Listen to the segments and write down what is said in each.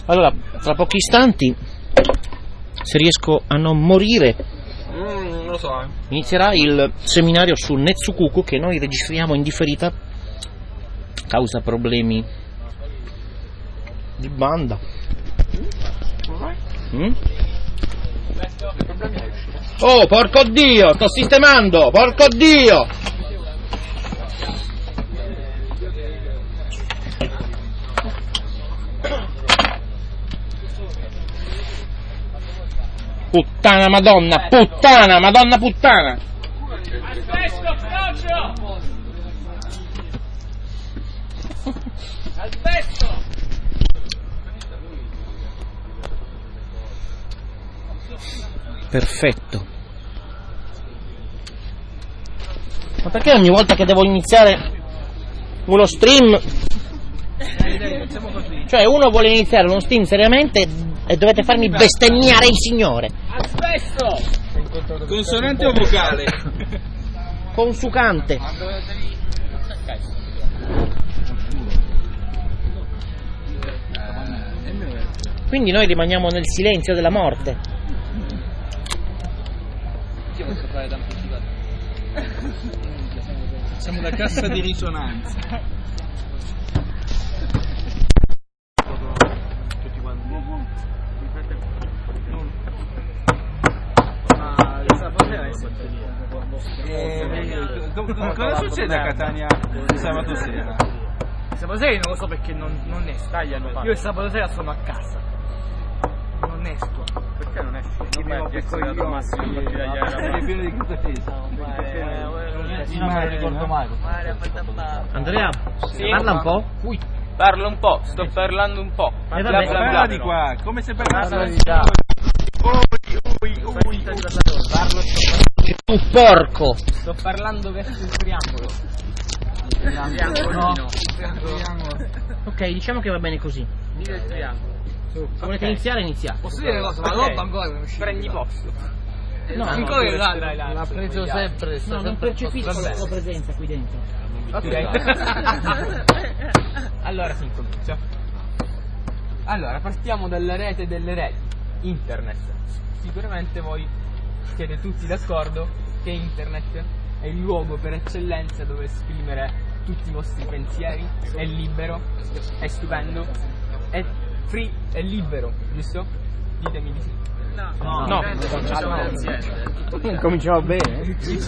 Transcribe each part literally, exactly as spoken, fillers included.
Allora, tra pochi istanti, se riesco a non morire, Mm, non lo so, eh. inizierà il seminario su Netsukuku che noi registriamo in differita causa problemi di banda. Mm? Oh, porco Dio, sto sistemando, porco Dio! Puttana madonna, puttana, madonna puttana! Asbesto, Frocio! Asbesto! Perfetto. Ma perché ogni volta che devo iniziare uno stream, cioè uno vuole iniziare uno stream seriamente e dovete farmi bestemmiare il signore? Asbesto! Consonante o vocale? Consucante. Quindi noi rimaniamo nel silenzio della morte. Siamo la cassa di risonanza. Ma sabato è cosa succede a Catania sabato sera? Sabato sera non lo so perché non, non esco. Io il sabato sera sono a casa. Non esco. Perché non esci? Non vai a essere dato massimo a partire da ieri. Sei pieno di catapesa. Non me lo ricordo mai. Andrea, Sì, parla un po'. Ui, parlo un po', sto parlando un po'. Eh, Bla vabbè. bla Parla bla. di qua, come se parlassi Parla di di là. Ui, ui, ui. Parlo, Tu porco. sto parlando verso il triangolo. Triangolo. No. Ok, diciamo che va bene così. Dite il triangolo. Se volete iniziare, iniziate. Posso dire una cosa? Ma roba ancora prendi posto. No, ancora no, là, là, l'ha preso sempre. No, non percepisco la sua presenza qui dentro. Ok. Allora si incomincia. Allora, partiamo dalla rete delle reti, internet. Sicuramente voi siete tutti d'accordo che internet è il luogo per eccellenza dove esprimere tutti i vostri pensieri, è libero, è stupendo, è free, è libero, giusto? Ditemi di sì. No, No. cominciamo bene.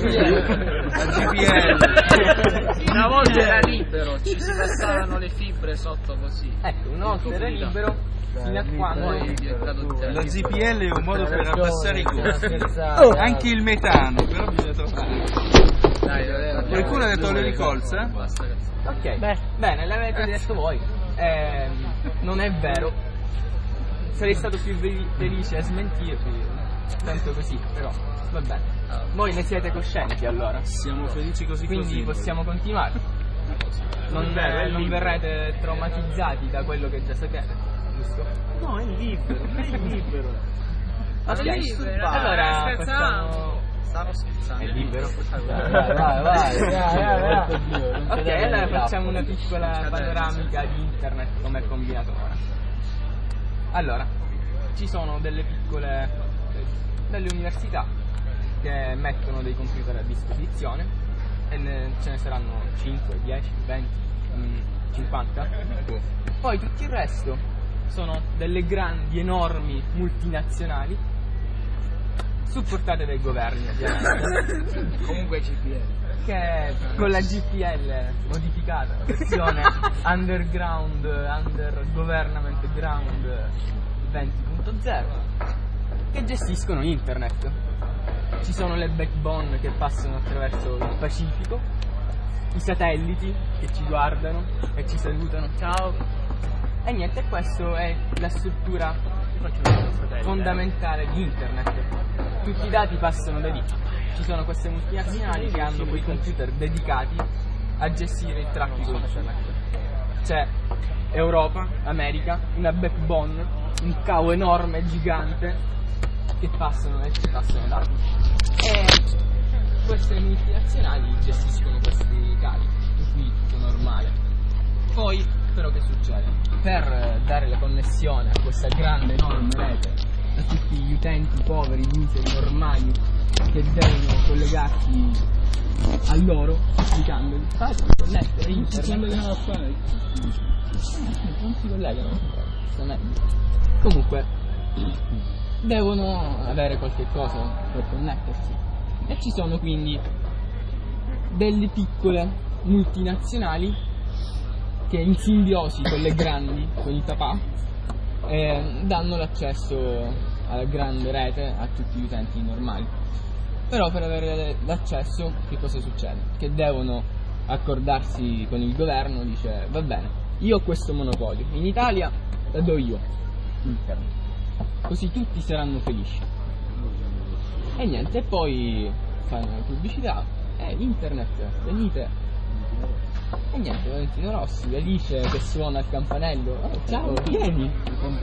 La G P L. Una volta era libero, ci si passavano le fibre sotto così. Ecco, una volta era libero fino a quando La G P L è un modo per abbassare i costi. Anche il metano, però bisogna trovare. Qualcuno ha detto olio di colza? Ok, beh, bene, l'avete detto voi. Ehm, non è vero. Sarei stato più ve- felice a smentirvi, tanto così, però va bene. Voi ne siete coscienti allora? Siamo felici così Quindi così. possiamo continuare. Non, eh, non verrete traumatizzati da quello che già sapete, giusto? No, è libero, è libero. Ok, allora facciamo... Stavo scherzando. È libero? Vai, vai, vai. Ok, allora facciamo una piccola panoramica di internet come è combinato ora. Allora, ci sono delle piccole, delle università che mettono dei computer a disposizione e ne, ce ne saranno cinque, dieci, venti, cinquanta. Poi tutto il resto sono delle grandi, enormi multinazionali supportate dai governi, ovviamente. Comunque G P L. Che con la G P L modificata, versione underground, under government ground venti punto zero, che gestiscono internet. Ci sono le backbone che passano attraverso il Pacifico, i satelliti che ci guardano e ci salutano, ciao. E niente, questa è la struttura fondamentale di internet. Tutti i dati passano da lì. Ci sono queste multinazionali che hanno quei computer dedicati a gestire il traffico internet. C'è Europa, America, una backbone, un cavo enorme, gigante, che passano e ci passano dati. E queste multinazionali gestiscono questi cavi, in cui tutto normale. Poi Però che succede? Per dare la connessione a questa grande enorme rete a tutti gli utenti poveri, miseri, normali che devono collegarsi a loro, spiegandogli fate connettere internet, non si collegano, comunque devono avere qualche cosa per connettersi, e ci sono quindi delle piccole multinazionali che in simbiosi con le grandi, con i papà, eh, danno l'accesso alla grande rete a tutti gli utenti normali. Però per avere l'accesso che cosa succede? Che devono accordarsi con il governo, dice va bene, io ho questo monopolio, in Italia la do io, internet, così tutti saranno felici. E niente, e poi fanno pubblicità, eh, internet, venite. E niente, Valentino Rossi, Alice che suona il campanello, oh, ciao, vieni,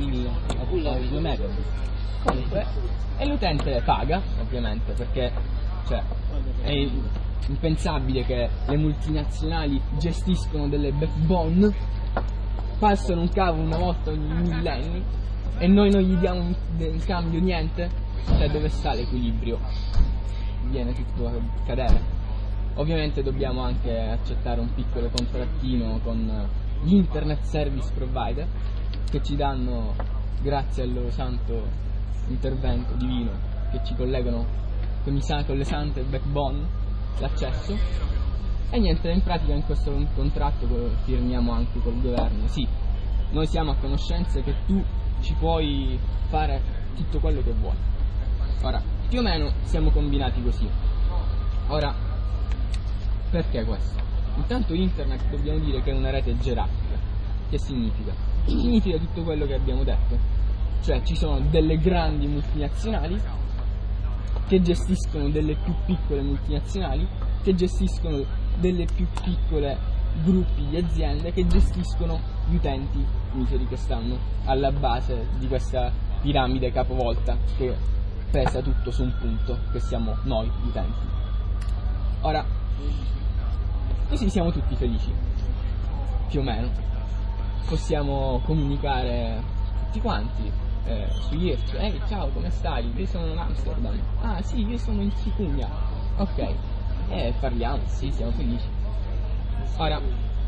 comunque, e l'utente paga, ovviamente, perché cioè, è impensabile che le multinazionali gestiscono delle backbone, passano un cavo una volta ogni millenni e noi non gli diamo in cambio niente, cioè dove sta l'equilibrio? Viene tutto a cadere. Ovviamente dobbiamo anche accettare un piccolo contrattino con gli internet service provider che ci danno, grazie al loro santo intervento divino, che ci collegano con, i, con le sante backbone, l'accesso. E niente, in pratica in questo contratto che firmiamo anche col governo, sì, noi siamo a conoscenza che tu ci puoi fare tutto quello che vuoi. Ora, più o meno siamo combinati così. Ora, perché questo? Intanto internet dobbiamo dire che è una rete gerarchica. Che significa? Significa tutto quello che abbiamo detto. Cioè ci sono delle grandi multinazionali che gestiscono delle più piccole multinazionali, che gestiscono delle più piccole gruppi di aziende, che gestiscono gli utenti miseri che stanno alla base di questa piramide capovolta che pesa tutto su un punto, che siamo noi utenti. Ora, così siamo tutti felici, più o meno. Possiamo comunicare tutti quanti eh, su IRC. Ehi, ciao, come stai? Io sono in Amsterdam. Ah sì, io sono in Sicilia. Ok, e eh, parliamo, sì, siamo felici. Ora,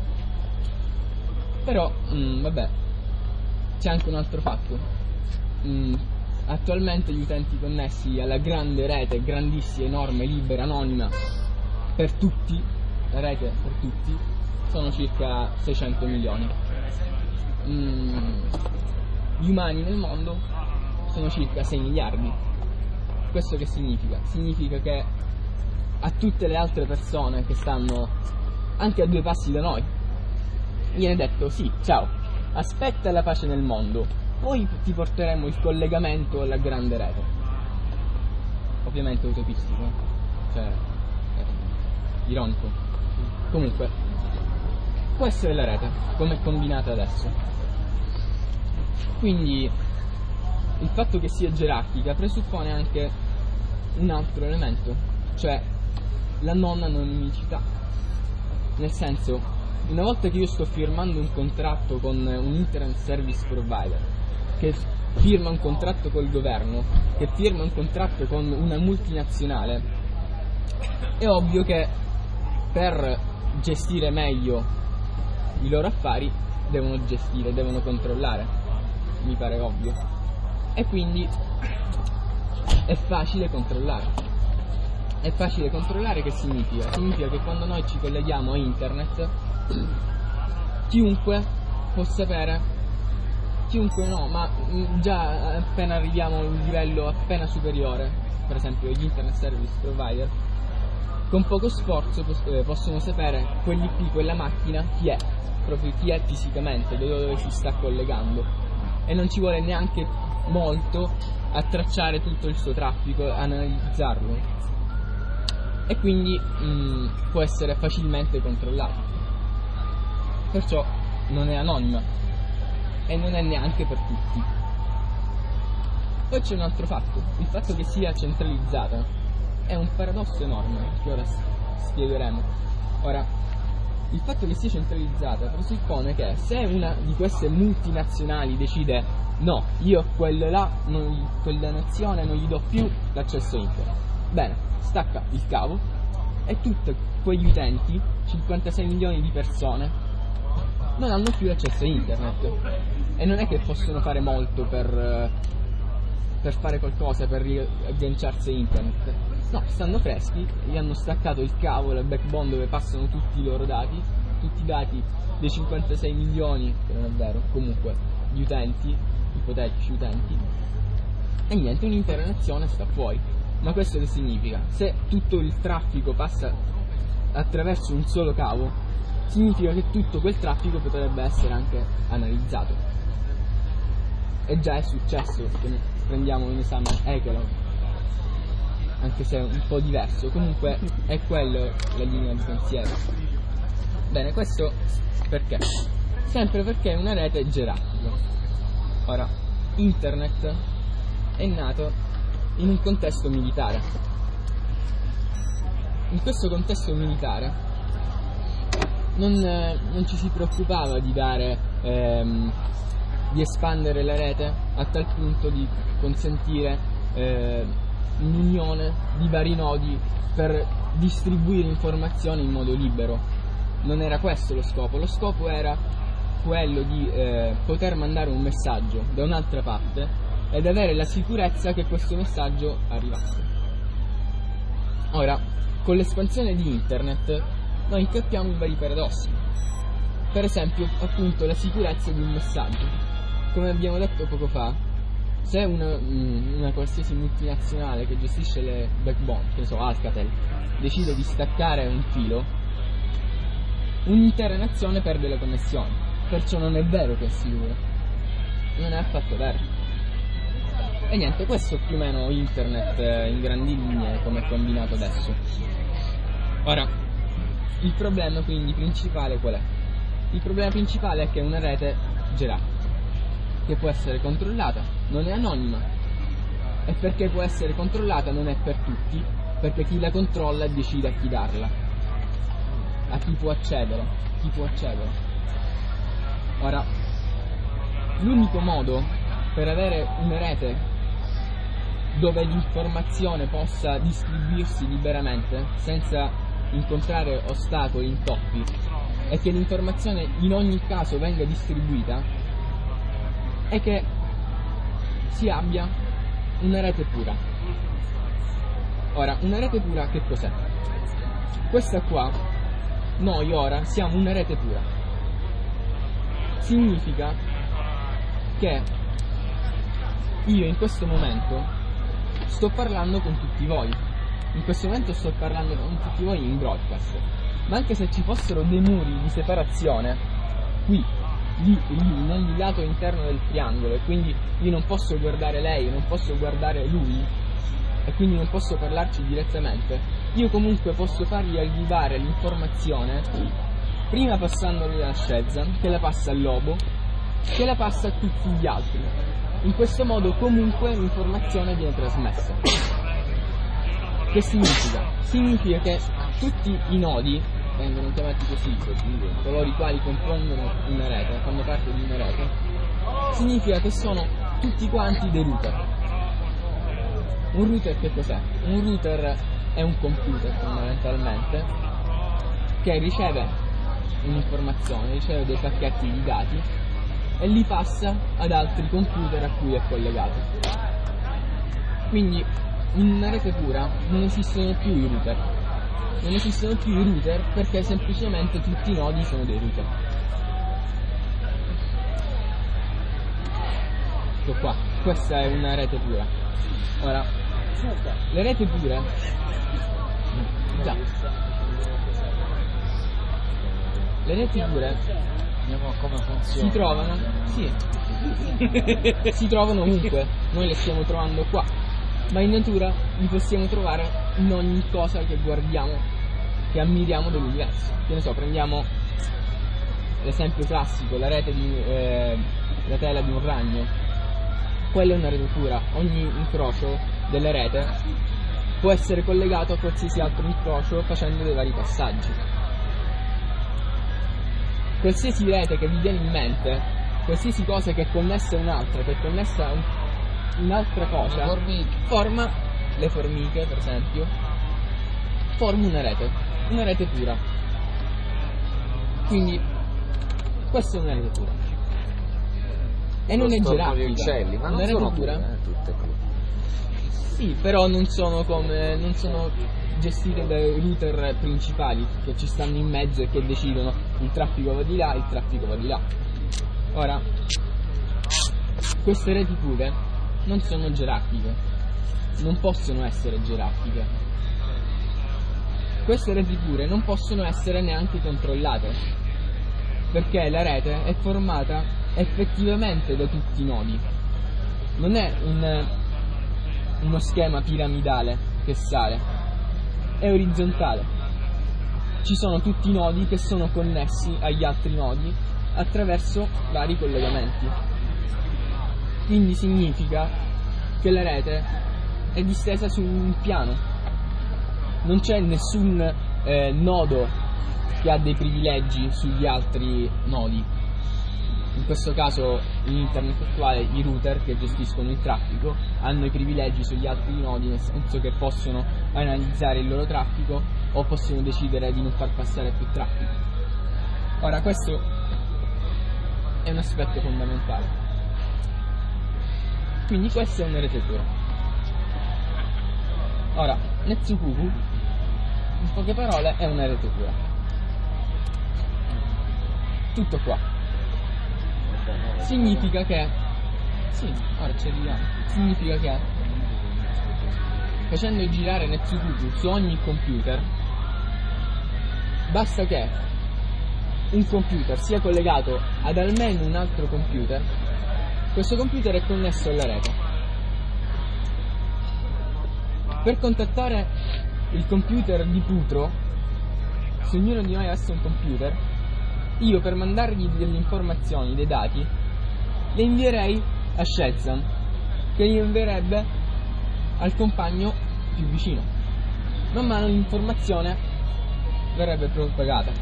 però, mh, vabbè, c'è anche un altro fatto. Mh, attualmente gli utenti connessi alla grande rete, grandissima, enorme, libera, anonima, per tutti, la rete per tutti, sono circa seicento milioni. Mm, gli umani nel mondo sono circa sei miliardi. Questo che significa? Significa che a tutte le altre persone che stanno anche a due passi da noi viene detto sì, ciao, aspetta la pace nel mondo, poi ti porteremo il collegamento alla grande rete. Ovviamente utopistico, cioè eh, ironico. Comunque, questa è la rete, come è combinata adesso. Quindi, il fatto che sia gerarchica presuppone anche un altro elemento, cioè la non anonimicità. Nel senso, una volta che io sto firmando un contratto con un internet service provider, che firma un contratto col governo, che firma un contratto con una multinazionale, è ovvio che per gestire meglio i loro affari devono gestire, devono controllare, mi pare ovvio, e quindi è facile controllare. È facile controllare che significa? Significa che quando noi ci colleghiamo a internet, chiunque può sapere, chiunque no, ma già appena arriviamo a un livello appena superiore, per esempio gli internet service provider, con poco sforzo possono sapere quell'I P, quella macchina, chi è, proprio chi è fisicamente, dove si sta collegando, e non ci vuole neanche molto a tracciare tutto il suo traffico, analizzarlo, e quindi mh, può essere facilmente controllato. Perciò non è anonima e non è neanche per tutti. Poi c'è un altro fatto, il fatto che sia centralizzata è un paradosso enorme che ora spiegheremo. Ora, il fatto che sia centralizzata presuppone che se una di queste multinazionali decide no, io a quello là, non gli, quella nazione non gli do più l'accesso a internet, bene, stacca il cavo e tutti quegli utenti, cinquantasei milioni di persone, non hanno più l'accesso a internet e non è che possono fare molto per, per fare qualcosa, per riagganciarsi a internet. No, stanno freschi, gli hanno staccato il cavo, la backbone dove passano tutti i loro dati, tutti i dati dei cinquantasei milioni, che non è vero, comunque, di utenti, ipotetici utenti, e niente, un'intera nazione sta fuori. Ma questo che significa? Se tutto il traffico passa attraverso un solo cavo, significa che tutto quel traffico potrebbe essere anche analizzato. E già è successo, prendiamo in esame Ekelog, anche se è un po' diverso, comunque è quello la linea di pensiero. Bene, questo perché? Sempre perché è una rete gerarchica. Ora, internet è nato in un contesto militare. In questo contesto militare non, non ci si preoccupava di dare ehm, di espandere la rete a tal punto di consentire eh, un'unione di vari nodi per distribuire informazioni in modo libero. Non era questo lo scopo, lo scopo era quello di eh, poter mandare un messaggio da un'altra parte ed avere la sicurezza che questo messaggio arrivasse. Ora, con l'espansione di internet noi incappiamo in vari paradossi. Per esempio, appunto, la sicurezza di un messaggio. Come abbiamo detto poco fa, se una, una qualsiasi multinazionale che gestisce le backbone, che ne so, Alcatel, decide di staccare un filo, un'intera nazione perde la connessione. Perciò non è vero che è sicuro. Non è affatto vero. E niente, questo è più o meno internet in grandi linee come è combinato adesso. Ora, il problema quindi principale qual è? Il problema principale è che è una rete gerarchica, che può essere controllata, non è anonima, e perché può essere controllata non è per tutti, perché chi la controlla decide a chi darla, a chi può accedere, chi può accedere. Ora, l'unico modo per avere una rete dove l'informazione possa distribuirsi liberamente senza incontrare ostacoli, intoppi, e che l'informazione in ogni caso venga distribuita, è che si abbia una rete pura. Ora, una rete pura che cos'è? Questa qua, noi ora siamo una rete pura. Significa che io in questo momento sto parlando con tutti voi. In questo momento sto parlando con tutti voi in broadcast. Ma anche se ci fossero dei muri di separazione, qui, lì e lì, nel lato interno del triangolo, e quindi io non posso guardare lei, non posso guardare lui, e quindi non posso parlarci direttamente, io comunque posso fargli arrivare l'informazione, prima passandoli alla Shazam, che la passa al lobo, che la passa a tutti gli altri. In questo modo comunque l'informazione viene trasmessa. Che significa? Significa che tutti i nodi vengono chiamati così, coloro i quali compongono una rete, fanno parte di una rete, significa che sono tutti quanti dei router. Un router che cos'è? Un router è un computer fondamentalmente che riceve un'informazione, riceve dei pacchetti di dati e li passa ad altri computer a cui è collegato. Quindi in una rete pura non esistono più i router. Non esistono più i router perché semplicemente tutti i nodi sono dei router. Ecco qua, questa è una rete pura. Ora, le reti pure, già, le reti pure come funziona. si trovano, sì, si trovano ovunque, noi le stiamo trovando qua, ma in natura li possiamo trovare in ogni cosa che guardiamo, che ammiriamo dell'universo. Che ne so, prendiamo l'esempio classico, la rete di eh, la tela di un ragno. Quella è una rete pura, ogni incrocio della rete può essere collegato a qualsiasi altro incrocio facendo dei vari passaggi. qualsiasi rete che vi viene in mente, qualsiasi cosa che è connessa a un'altra, che è connessa a un, un'altra cosa, forma, le formiche per esempio, forma una rete, una rete pura. Quindi questa è una rete pura. E non è gerarchica. Uccelli, ma non sono pure, eh, tutte pure. Sì, però non sono come non sono gestite dai router principali che ci stanno in mezzo e che decidono il traffico va di là, il traffico va di là. Ora, queste reti pure non sono gerarchiche, non possono essere gerarchiche. Queste reti pure non possono essere neanche controllate, perché la rete è formata effettivamente da tutti i nodi. Non è un, uno schema piramidale che sale, è orizzontale. Ci sono tutti i nodi che sono connessi agli altri nodi attraverso vari collegamenti. Quindi significa che la rete è distesa su un piano. Non c'è nessun eh, nodo che ha dei privilegi sugli altri nodi. In questo caso in internet attuale i router che gestiscono il traffico hanno i privilegi sugli altri nodi, nel senso che possono analizzare il loro traffico o possono decidere di non far passare più traffico. Ora, questo è un aspetto fondamentale. Quindi questa è una rete pura. Ora, Netsukuku, in poche parole, è una rete pura. Tutto qua. Significa che sì, ora ci arriviamo. Significa che facendo girare Netsukuku su ogni computer, basta che un computer sia collegato ad almeno un altro computer, questo computer è connesso alla rete. Per contattare il computer di Putro, se ognuno di noi avesse un computer, io per mandargli delle informazioni, dei dati, le invierei a Shenzhen, che li invierebbe al compagno più vicino. Man mano l'informazione verrebbe propagata.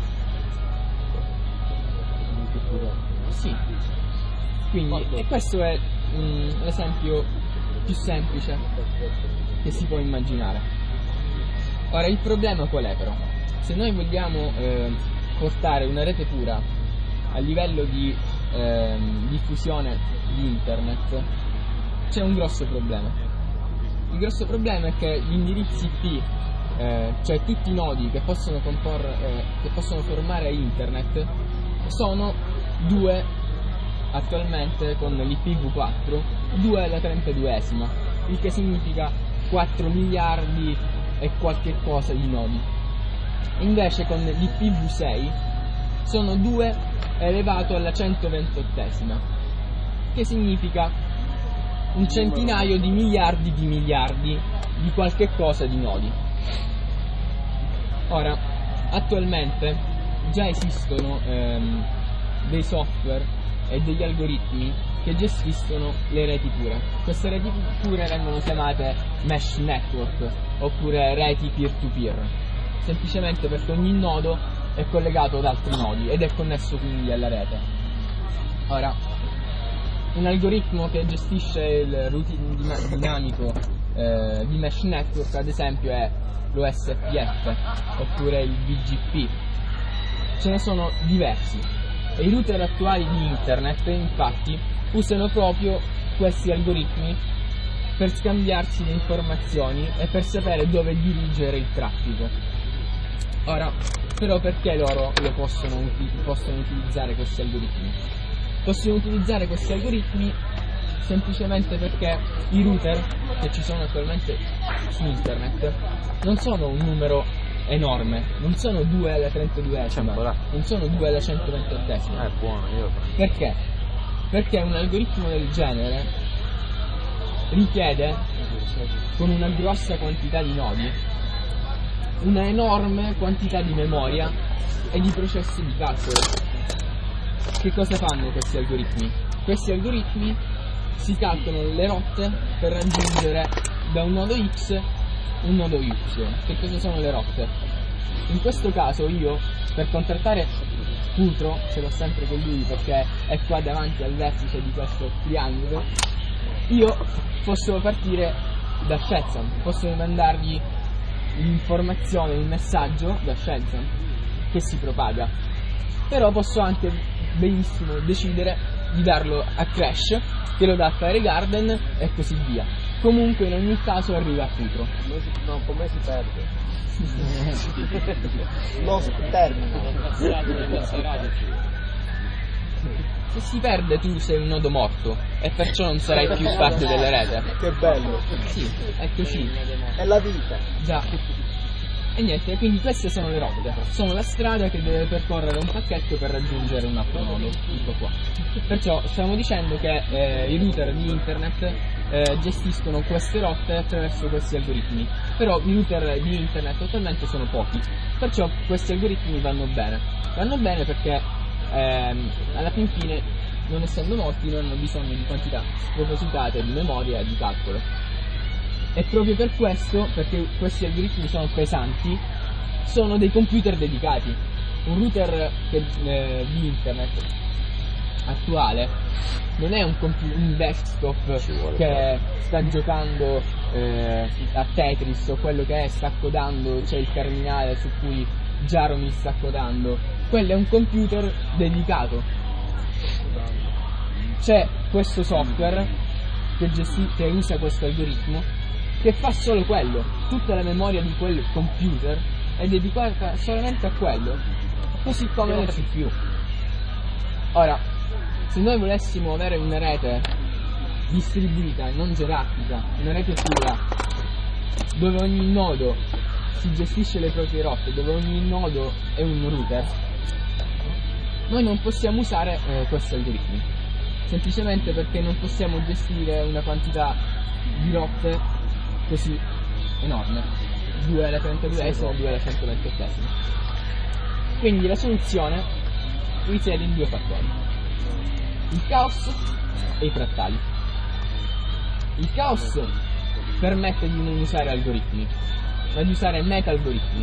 Sì. Quindi e questo è mm, l'esempio più semplice che si può immaginare. Ora il problema qual è però? Se noi vogliamo eh, portare una rete pura a livello di eh, diffusione di internet, c'è un grosso problema. Il grosso problema è che gli indirizzi I P, eh, cioè tutti i nodi che possono, comporre, eh, che possono formare internet, sono due attualmente con l'I P v quattro, due alla trentaduesima, il che significa quattro miliardi e qualche cosa di nodi. Invece con l'I P v sei sono due elevato alla centoventotesima, che significa un centinaio di miliardi di miliardi di qualche cosa di nodi. Ora, attualmente già esistono ehm, dei software e degli algoritmi che gestiscono le reti pure. Queste reti pure vengono chiamate mesh network oppure reti peer-to-peer, semplicemente perché ogni nodo è collegato ad altri nodi ed è connesso quindi alla rete. Ora, un algoritmo che gestisce il routing dinamico eh, di mesh network, ad esempio, è l'O S P F oppure il B G P. Ce ne sono diversi e i router attuali di internet infatti usano proprio questi algoritmi per scambiarsi le informazioni e per sapere dove dirigere il traffico. Ora, però perché loro lo possono, possono utilizzare questi algoritmi? Possono utilizzare questi algoritmi semplicemente perché i router che ci sono attualmente su internet non sono un numero enorme, non sono due alla trentaduesima, non sono due alla centoventotesima. È buono, io. Perché? Perché un algoritmo del genere richiede, con una grossa quantità di nodi, una enorme quantità di memoria e di processi di calcolo. Che cosa fanno questi algoritmi? Questi algoritmi si calcolano le rotte per raggiungere da un nodo X un nodo Y. Che cosa sono le rotte? In questo caso io, per contattare futuro ce l'ho sempre con lui perché è qua davanti al vertice di questo triangolo, io posso partire da Shenzhen, posso mandargli l'informazione, il messaggio da Shenzhen che si propaga, però posso anche benissimo decidere di darlo a Crash che lo dà a Fire Garden e così via. Comunque in ogni caso arriva a futuro. No, come si perde? Lo termina. Se si perde tu sei un nodo morto e perciò non sarai più parte della rete. Che bello. Sì, è così. È la vita. Già. E niente, quindi queste sono le rotte. Sono la strada che deve percorrere un pacchetto per raggiungere un altro nodo. Tutto qua. Perciò stiamo dicendo che eh, i router di internet eh, gestiscono queste rotte attraverso questi algoritmi. Però i router di internet attualmente sono pochi. Perciò questi algoritmi vanno bene. Vanno bene perché ehm, alla fin fine, non essendo molti, non hanno bisogno di quantità spropositate di memoria e di calcolo. E proprio per questo, perché questi algoritmi sono pesanti, sono dei computer dedicati. Un router che, eh, di internet attuale non è un, compu- un desktop che sta giocando eh, a Tetris o quello che è, sta codando, c'è il terminale su cui Jaromir sta codando. Quello è un computer dedicato. C'è questo software che, gesti- che usa questo algoritmo che fa solo quello. Tutta la memoria di quel computer è dedicata solamente a quello, così come le C P U. Ora, se noi volessimo avere una rete distribuita, non gerarchica, una rete pura, dove ogni nodo si gestisce le proprie rotte, dove ogni nodo è un router, noi non possiamo usare eh, questi algoritmi, semplicemente perché non possiamo gestire una quantità di rotte così enorme, due alla trentaduesima, due alla centoventotesima. Quindi la soluzione risiede in due fattori: il caos e i frattali. Il caos permette di non usare algoritmi, ma di usare meta-algoritmi.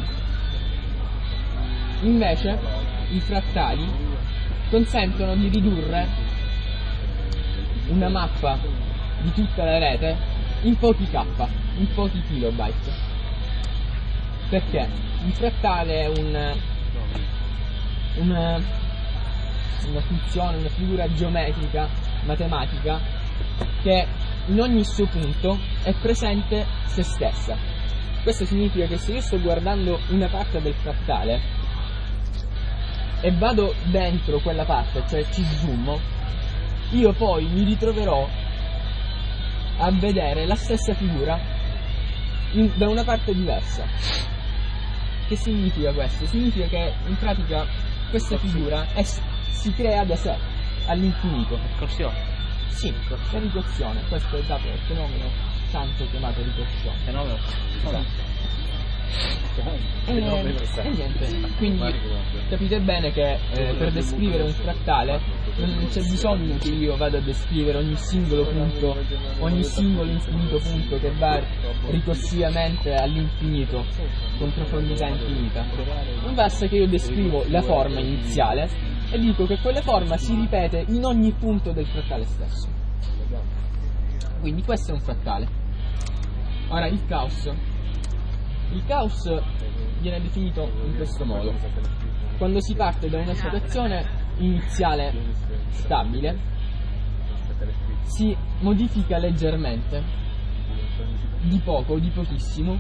Invece i frattali consentono di ridurre una mappa di tutta la rete in pochi K, in pochi kilobyte. Perché? Il frattale è un, una, una funzione, una figura geometrica, matematica, che in ogni suo punto è presente se stessa. Questo significa che se io sto guardando una parte del frattale e vado dentro quella parte, cioè ci zoom, io poi mi ritroverò a vedere la stessa figura in, da una parte diversa. Che significa questo? Significa che in pratica questa figura è, si crea da sé all'infinito. Ricorsione. Sì, è ricorsione. Questo è dato il fenomeno tanto chiamato ricorsione. Fenomeno. E, e niente, quindi capite bene che eh, per descrivere un frattale non c'è bisogno che io vada a descrivere ogni singolo punto, ogni singolo infinito punto che va ricorsivamente all'infinito con profondità infinita. Non basta che io descrivo la forma iniziale e dico che quella forma si ripete in ogni punto del frattale stesso. Quindi questo è un frattale. Ora il caos. Il caos viene definito in questo modo: quando si parte da una situazione iniziale stabile, si modifica leggermente, di poco o di pochissimo,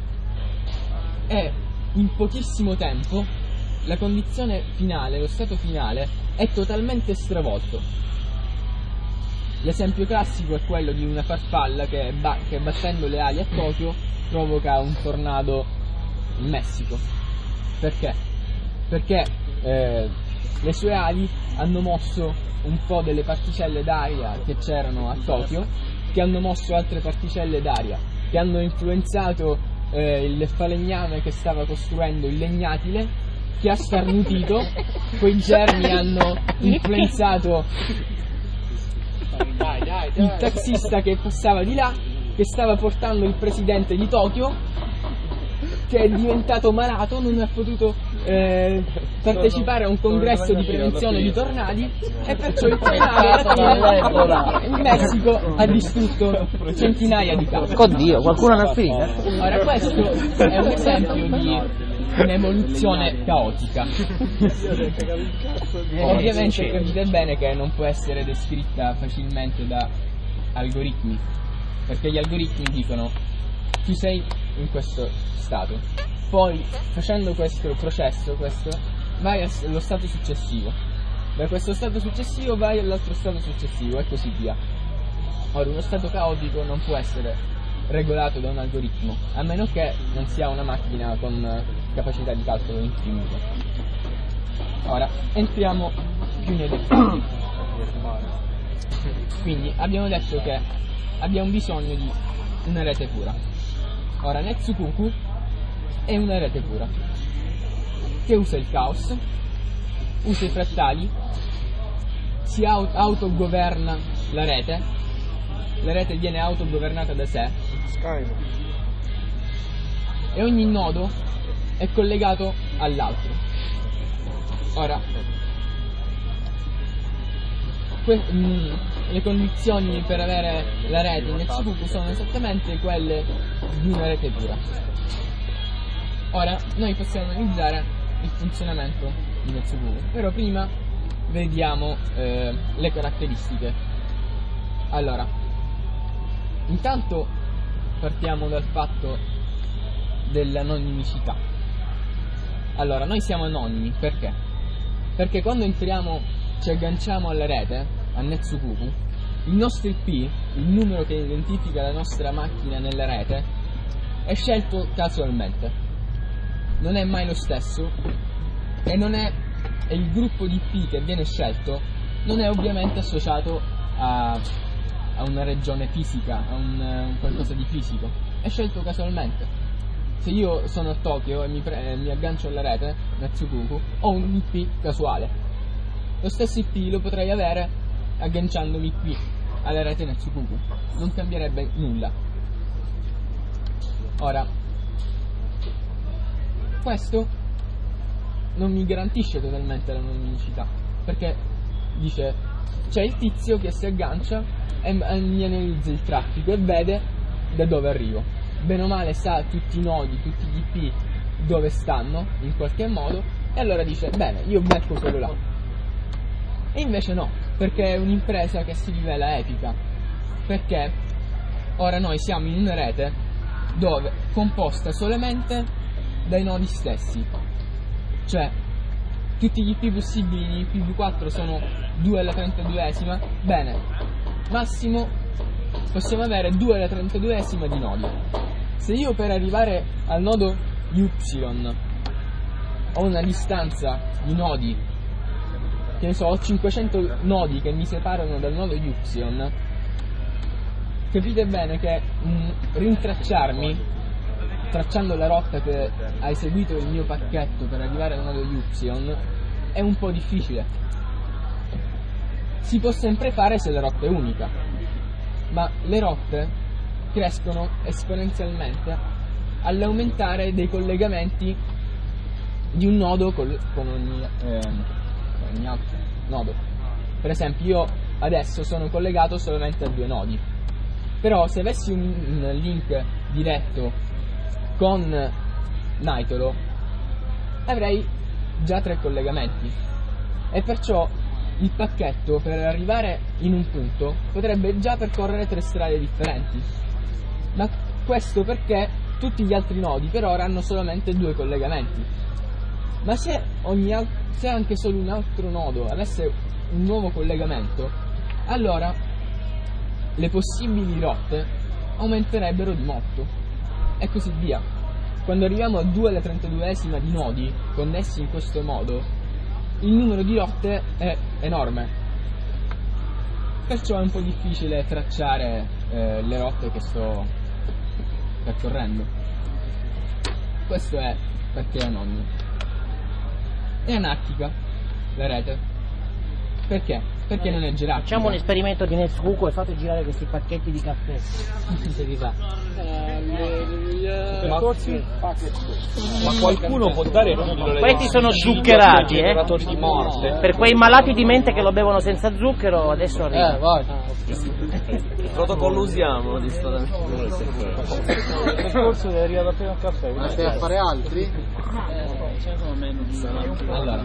e in pochissimo tempo la condizione finale, lo stato finale, è totalmente stravolto. L'esempio classico è quello di una farfalla che, ba- che battendo le ali a Tokyo provoca un tornado in Messico. Perché? Perché eh, le sue ali hanno mosso un po' delle particelle d'aria che c'erano a Tokyo, che hanno mosso altre particelle d'aria, che hanno influenzato eh, il falegname che stava costruendo il legnatile, che ha starnutito, quei germi hanno influenzato il taxista che passava di là, che stava portando il presidente di Tokyo, che è diventato malato, non ha potuto eh, partecipare a un congresso di prevenzione di tornadi e perciò il tornado alla fine in Messico ha distrutto centinaia di case. Oddio, qualcuno ne ha finita? Ora questo è un esempio di un'evoluzione caotica. Ovviamente capite bene che non può essere descritta facilmente da algoritmi, perché gli algoritmi dicono tu sei in questo stato, poi facendo questo processo questo vai allo stato successivo, da questo stato successivo vai all'altro stato successivo e così via. Ora uno stato caotico non può essere regolato da un algoritmo, a meno che non sia una macchina con capacità di calcolo infinita. Ora entriamo più nei dettagli. Quindi abbiamo detto che abbiamo bisogno di una rete pura. Ora Netsukuku è una rete pura che usa il caos, usa i frattali, si auto- autogoverna la rete, la rete viene autogovernata da sé e ogni nodo è collegato all'altro. Ora que- mh, le condizioni per avere la rete in Netsukuku sono esattamente quelle di una rete pura. Ora noi possiamo analizzare il funzionamento di Netsukuku, però prima vediamo eh, le caratteristiche. Allora, intanto partiamo dal fatto dell'anonimicità. Allora, noi siamo anonimi perché? Perché quando entriamo, ci agganciamo alla rete, a Netsukuku, il nostro I P, il numero che identifica la nostra macchina nella rete, è scelto casualmente. Non è mai lo stesso e non è e il gruppo di I P che viene scelto non è ovviamente associato a, a una regione fisica, a un, un qualcosa di fisico, è scelto casualmente. Se io sono a Tokyo e mi, pre- mi aggancio alla rete Netsukuku, ho un I P casuale. Lo stesso I P lo potrei avere agganciandomi qui alla rete Netsukuku, non cambierebbe nulla. Ora, questo non mi garantisce totalmente l'anonimicità, perché dice c'è il tizio che si aggancia e, e mi analizza il traffico e vede da dove arrivo, bene o male sa tutti i nodi, tutti gli I P dove stanno in qualche modo, e allora dice bene, io becco quello là. E invece no, perché è un'impresa che si rivela epica, perché ora noi siamo in una rete dove composta solamente dai nodi stessi, cioè tutti gli I P possibili di I P v quattro sono due alla trentaduesima, bene, massimo possiamo avere due alla trentaduesima di nodi. Se io per arrivare al nodo Y ho una distanza di nodi, che ne so, ho cinquecento nodi che mi separano dal nodo Y, capite bene che mh, rintracciarmi tracciando la rotta che ha eseguito il mio pacchetto per arrivare al nodo Y è un po' difficile. Si può sempre fare se la rotta è unica, ma le rotte crescono esponenzialmente all'aumentare dei collegamenti di un nodo col, con ogni, eh, ogni altro nodo. Per esempio io adesso sono collegato solamente a due nodi, però se avessi un, un link diretto con Naitoro avrei già tre collegamenti e perciò il pacchetto per arrivare in un punto potrebbe già percorrere tre strade differenti, ma questo perché tutti gli altri nodi per ora hanno solamente due collegamenti. Ma se, ogni al- se anche solo un altro nodo avesse un nuovo collegamento, allora le possibili rotte aumenterebbero di molto e così via. Quando arriviamo a due alla trentaduesima di nodi connessi in questo modo, il numero di rotte è enorme, perciò è un po' difficile tracciare eh, le rotte che sto percorrendo. Questo è perché è anonimo. È anarchica la rete. Perché? Perché non è gerarchico. Facciamo un esperimento di Netsukuku e fate girare questi pacchetti di caffè. Se vi fa. Ma, ma qualcuno può dare pillole? Questi sono zuccherati, eh? Generatori di morte. Per quei malati di mente che lo bevono senza zucchero, adesso arriva. Eh, vai. Protocollo usiamo di sto Il corso è arrivato appena un caffè. Ma stai a fare altri? Allora,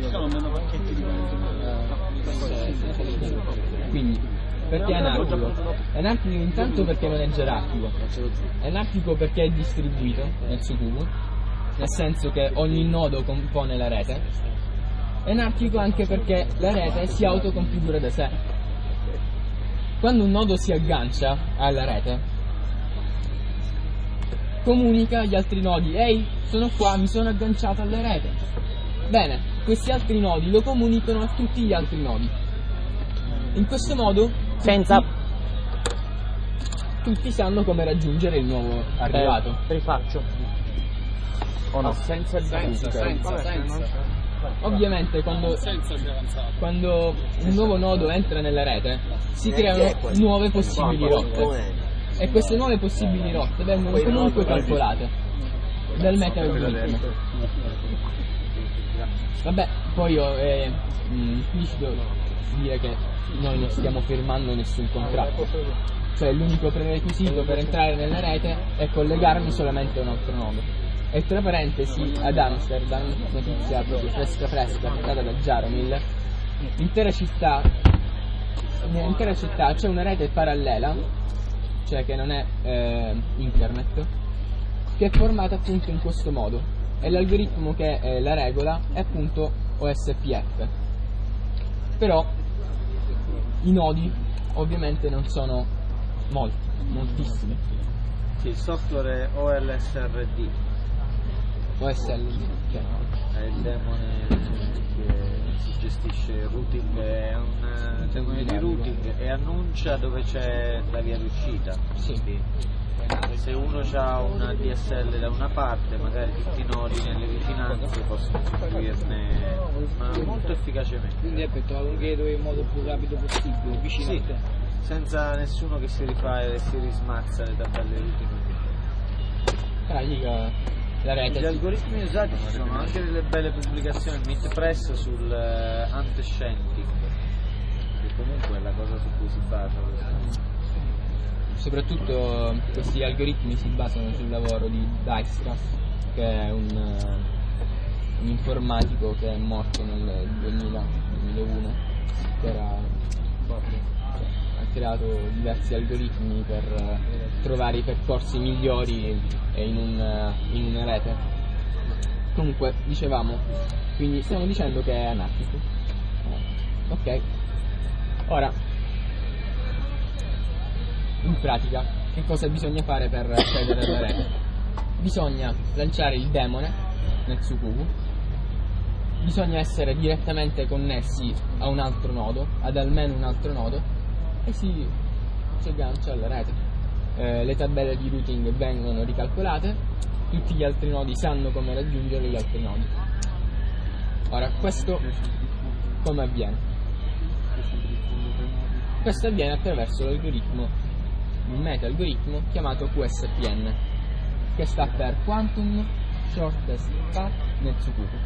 quindi, perché è anarchico? È anarchico intanto perché non è gerarchico, è anarchico perché è distribuito nel Netsukuku, nel senso che ogni nodo compone la rete, è anarchico anche perché la rete si autoconfigura da sé. Quando un nodo si aggancia alla rete, comunica agli altri nodi: ehi, sono qua, mi sono agganciato alla rete. Bene, questi altri nodi lo comunicano a tutti gli altri nodi. In questo modo Senza... tutti sanno come raggiungere il nuovo arrivato. Eh, rifaccio. O no? Senza il senza, senza, senza. Ovviamente quando, quando un nuovo nodo entra nella rete si creano nuove possibili rotte, e queste nuove possibili rotte vengono comunque calcolate dal meta-algoritmo. Vabbè, poi io è implicito dire che noi non stiamo firmando nessun contratto, cioè l'unico prerequisito per entrare nella rete è collegarmi solamente a un altro nodo. E tra parentesi, ad Amsterdam, notizia proprio fresca fresca, data da Jaromil, l'intera città, nell'intera città c'è una rete parallela, cioè che non è eh, internet, che è formata appunto in questo modo, e l'algoritmo che è la regola è appunto O S P F. Però i nodi ovviamente non sono molti, moltissimi. Sì, il software è O L S R D. O S L D, cioè. È il demone che si gestisce il routing, è un demone di routing e annuncia dove c'è la via d'uscita. Sì. Quindi, se uno ha una D S L da una parte, magari tutti i nodi nelle vicinanze possono seguirne, ma molto efficacemente. Quindi è per trovare un gateway in modo più rapido possibile, vicino Sì, a te. senza nessuno che si rifà e si rismazza le tabelle routing. Ah, dica, la rete. Gli algoritmi usati ci sono anche delle belle pubblicazioni MeetPress sul uh, Ant Scienting, che comunque è la cosa su cui si basa. Soprattutto questi algoritmi si basano sul lavoro di Dijkstra, che è un, uh, un informatico che è morto nel duemila duemilauno, che era, cioè, ha creato diversi algoritmi per uh, trovare i percorsi migliori in, un, uh, in una rete. Comunque, dicevamo, quindi stiamo dicendo che è anarchico. Ok, ora, in pratica, che cosa bisogna fare per accedere alla rete? Bisogna lanciare il demone Netsukuku, bisogna essere direttamente connessi a un altro nodo, ad almeno un altro nodo, e si, si aggancia alla rete. Eh, le tabelle di routing vengono ricalcolate, tutti gli altri nodi sanno come raggiungere gli altri nodi. Ora, questo come avviene? Questo avviene attraverso l'algoritmo, un meta-algoritmo chiamato Q S P N, che sta per Quantum Shortest Path Netsukuku.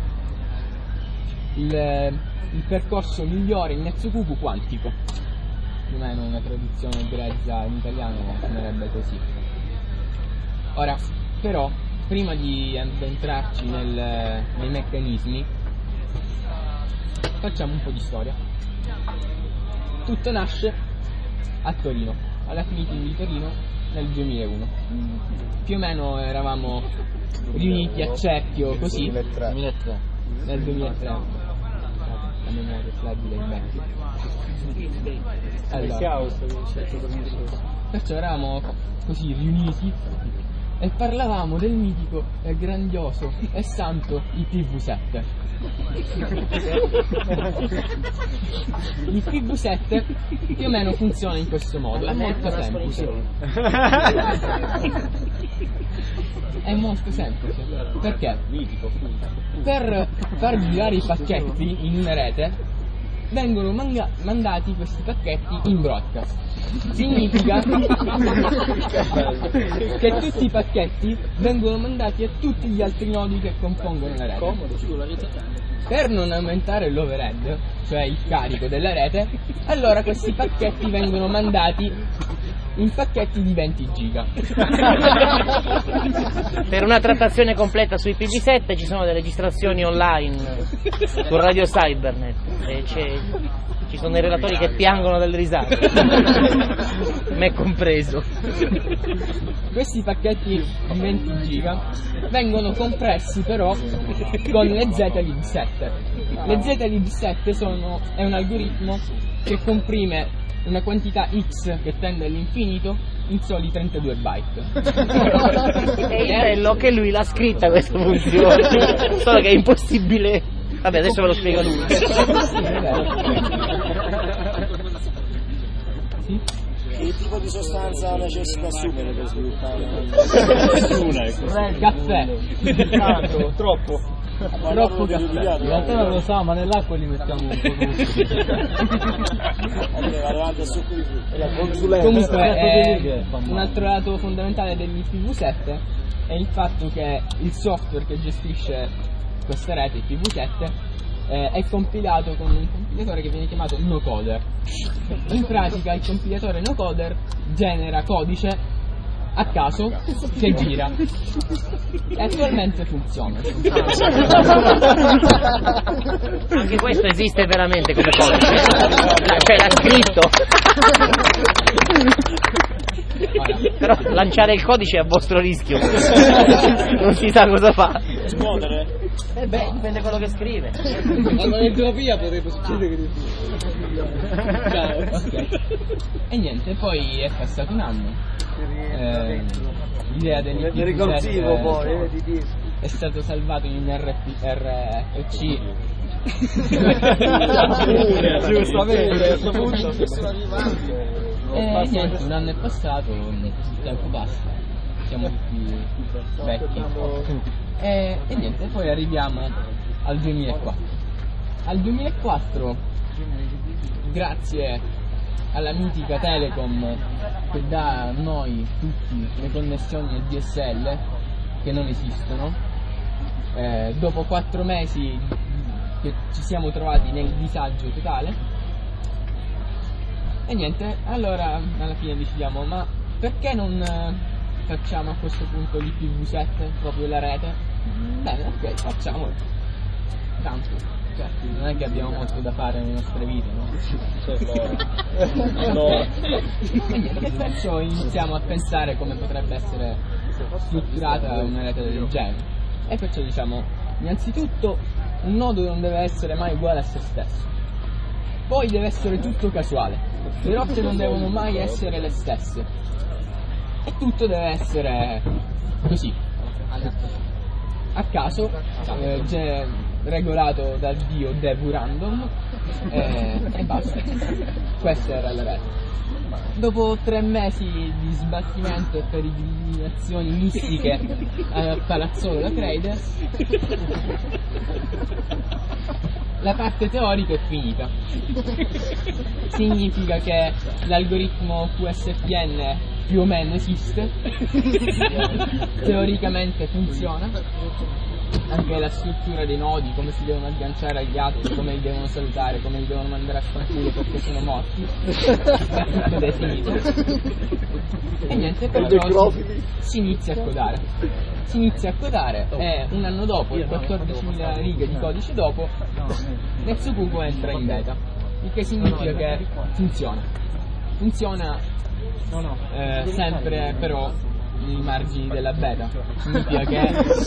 Il, il percorso migliore in Netsukuku quantico, più o meno una traduzione grezza in italiano suonerebbe così. Ora, però, prima di addentrarci nel, nei meccanismi, facciamo un po' di storia. Tutto nasce a Torino, alla Meeting di Torino nel duemilauno. Più o meno eravamo riuniti a cerchio così duemilatré. nel duemilatré. La memoria flebile in vecchio. Allora, perciò eravamo così riuniti e parlavamo del mitico e grandioso e santo I P v sette. Il P v sette più o meno funziona in questo modo, è molto semplice. È molto semplice. Perché? Per far girare i pacchetti in una rete vengono manga- mandati questi pacchetti in broadcast. Significa che tutti i pacchetti vengono mandati a tutti gli altri nodi che compongono la rete. Per non aumentare l'overhead, cioè il carico della rete, allora questi pacchetti vengono mandati in pacchetti di venti giga. Per una trattazione completa su I P v sette ci sono delle registrazioni online su Radio Cybernet e c'è, ci sono i relatori che piangono dalle risate, me compreso. Questi pacchetti di venti giga vengono compressi però con le Z-Lib sette. Le Z-Lib sette sono, è un algoritmo che comprime una quantità X che tende all'infinito in soli trentadue byte. E il bello che lui l'ha scritta questa funzione, solo che è impossibile. Vabbè, adesso ve lo spiego lui. Sì? Che tipo di sostanza necessita assumere per sviluppare? Nessuna, ecco. Caffè. Tanto, troppo. Troppo caffè. In realtà non lo so, ma nell'acqua li mettiamo un po' tutti. Va davanti a succo di frutta. Comunque è un altro lato fondamentale dell'I P v sette è il fatto che il software che gestisce questa rete I P v sette eh, è compilato con un compilatore che viene chiamato nocoder. In pratica il compilatore nocoder genera codice a caso che gira e attualmente funziona. Anche questo esiste veramente come codice, cioè l'ha scritto. Però lanciare il codice è a vostro rischio, non si sa cosa fa. Scuotere? Eh beh, dipende da quello che scrive. Ma con l'entropia potrebbe succedere che Ciao. Okay. E niente, poi è passato un anno. Eh, l'idea dell'I P v sette poi, eh, di dire. è stato salvato in R F C. Giustamente, a questo punto. E niente, un anno è passato, il tempo passa, siamo tutti vecchi. E, e niente, poi arriviamo al duemilaquattro. Al duemilaquattro, grazie alla mitica Telecom che dà a noi tutti le connessioni A D S L che non esistono, eh, dopo quattro mesi che ci siamo trovati nel disagio totale, e niente, allora alla fine decidiamo, ma perché non eh, facciamo a questo punto l'I P v sette, proprio la rete? Bene, ok, facciamolo. Tanto, cioè, non è che abbiamo molto da fare nelle nostre vite, no? No. E niente, perciò iniziamo a pensare come potrebbe essere strutturata una rete del genere. E perciò diciamo, innanzitutto, un nodo non deve essere mai uguale a se stesso. Poi deve essere tutto casuale, le rotte non devono mai essere le stesse e tutto deve essere così, a caso, eh, ge- regolato dal dio Devu Random, eh, e basta. Questa era la rete. Dopo tre mesi di sbattimento e peregrinazioni mistiche a Palazzolo La Creide, la parte teorica è finita. Significa che l'algoritmo Q S P N più o meno esiste, teoricamente funziona, anche la struttura dei nodi, come si devono agganciare agli altri, come li devono salutare, come li devono mandare a fanculo perché sono morti, è tutto definito. E niente, perciò si, si inizia a codare. Si inizia a codare e un anno dopo, quattordicimila righe di codice dopo, Netsukuku entra in beta, il che significa che funziona. Funziona eh, sempre però nei margini della beta. Significa che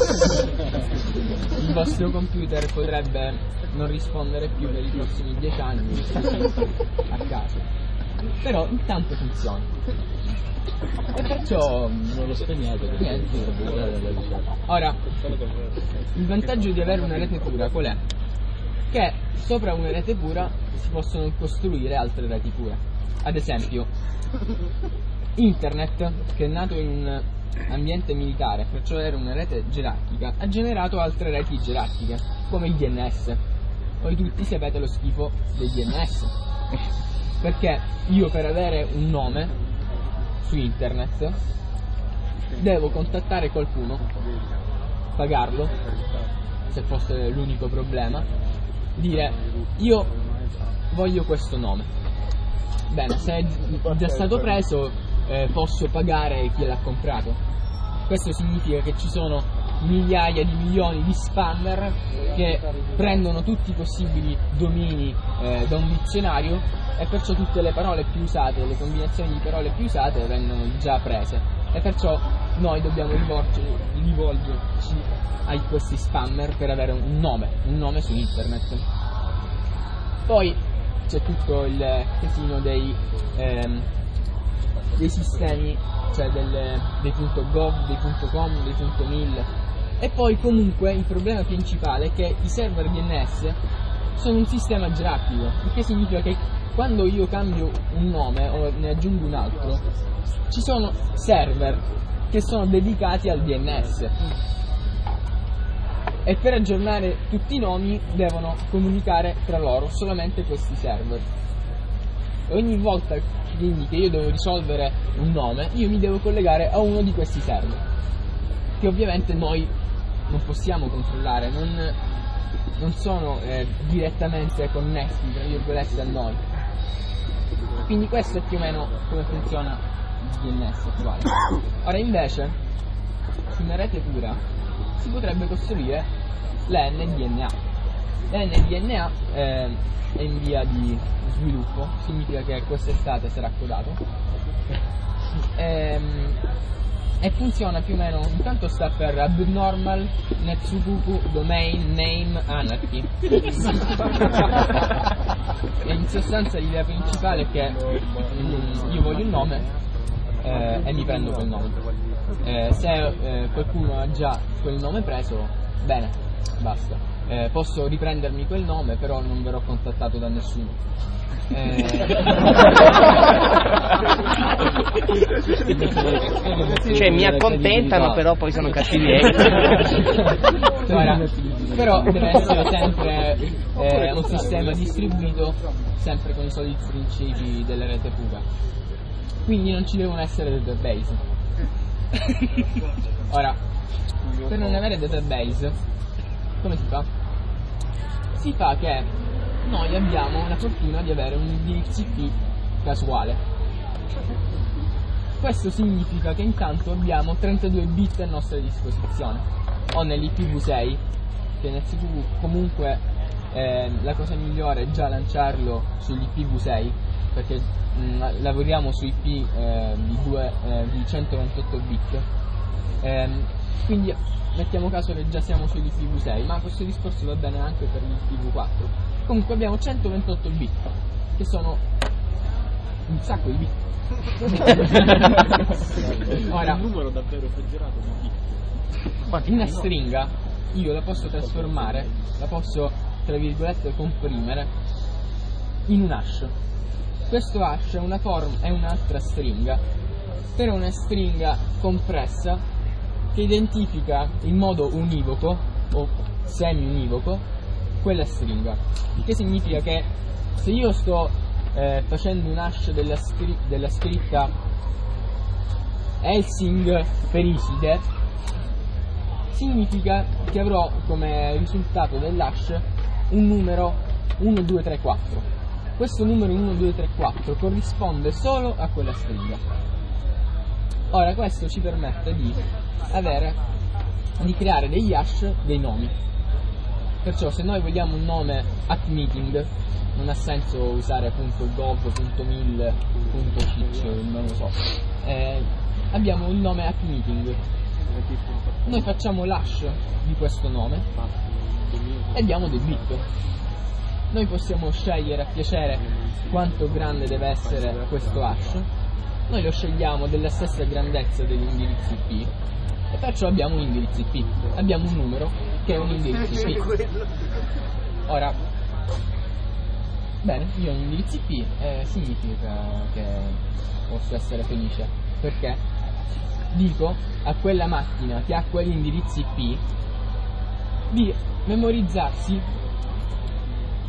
il vostro computer potrebbe non rispondere più per i prossimi dieci anni a caso, però intanto funziona. E perciò non lo spegnete, niente. Ora, il vantaggio di avere una rete pura qual è? Che sopra una rete pura si possono costruire altre reti pure. Ad esempio, Internet, che è nato in un ambiente militare, perciò era una rete gerarchica, ha generato altre reti gerarchiche, come il D N S. voi tutti sapete lo schifo del D N S, perché io per avere un nome su internet devo contattare qualcuno, pagarlo, se fosse l'unico problema, dire io voglio questo nome. Bene, se è già stato preso eh, posso pagare chi l'ha comprato. Questo significa che ci sono migliaia di milioni di spammer che prendono tutti i possibili domini eh, da un dizionario, e perciò tutte le parole più usate, le combinazioni di parole più usate vengono già prese, e perciò noi dobbiamo rivolgerci, rivolgerci a questi spammer per avere un nome, un nome su internet. Poi c'è tutto il casino dei, ehm, dei sistemi, cioè del, dei .gov, dei .com, dei .mil, e poi comunque il problema principale è che i server D N S sono un sistema gerarchico, il che significa che quando io cambio un nome o ne aggiungo un altro, ci sono server che sono dedicati al D N S, e per aggiornare tutti i nomi devono comunicare tra loro solamente questi server. E ogni volta quindi che io devo risolvere un nome, io mi devo collegare a uno di questi server, che ovviamente noi non possiamo controllare, non, non sono eh, direttamente connessi, tra virgolette, a noi. Quindi questo è più o meno come funziona il D N S attuale. Ora invece, su una rete pura si potrebbe costruire l'N D N A. L'N D N A eh, è in via di sviluppo, significa che quest'estate sarà codato, ehm, e funziona più o meno, intanto sta per Abnormal Netsukuku Domain Name Anarchy. E in sostanza l'idea principale è che mm, io voglio un nome eh, e mi prendo quel nome. Eh, se eh, qualcuno ha già quel nome preso, bene, basta. Eh, posso riprendermi quel nome, però non verrò contattato da nessuno. Eh... cioè mi accontentano, però poi sono cattivi. Ora, però deve essere sempre eh, un sistema distribuito, sempre con i soliti principi della rete pura, quindi non ci devono essere database. Ora, per non avere database, come si fa? Si fa che noi abbiamo la fortuna di avere un indirizzo I P casuale. Questo significa che intanto abbiamo trentadue bit a nostra disposizione, o nell'I P v sei, che innanzitutto comunque eh, la cosa migliore è già lanciarlo sugli I P v sei, perché mh, lavoriamo su I P eh, di, due, eh, di centoventotto bit, eh, quindi mettiamo caso che già siamo sugli I P v sei, ma questo discorso va bene anche per l'I P v quattro. Comunque abbiamo centoventotto bit, che sono un sacco di bit. Ora, un numero davvero esagerato di bit. Una stringa io la posso trasformare, la posso tra virgolette comprimere in un hash. Questo hash è una form, è un'altra stringa, però una stringa compressa che identifica in modo univoco o semi-univoco quella stringa, il che significa che se io sto eh, facendo un hash della, scri- della scritta Helsing Periside, significa che avrò come risultato dell'hash un numero uno due tre quattro. Questo numero uno due tre quattro corrisponde solo a quella stringa. Ora questo ci permette di avere di creare degli hash dei nomi. Perciò se noi vogliamo un nome at meeting non ha senso usare .gov, .mil, .cic, non lo so. Eh, abbiamo un nome at meeting. Noi facciamo l'hash di questo nome e diamo dei bit. Noi possiamo scegliere a piacere quanto grande deve essere questo hash. Noi lo scegliamo della stessa grandezza degli indirizzi I P. E perciò abbiamo un indirizzo I P, abbiamo un numero che è un indirizzo I P. Ora, bene, io ho un indirizzo I P e significa che posso essere felice, perché dico a quella macchina che ha quell'indirizzo I P di memorizzarsi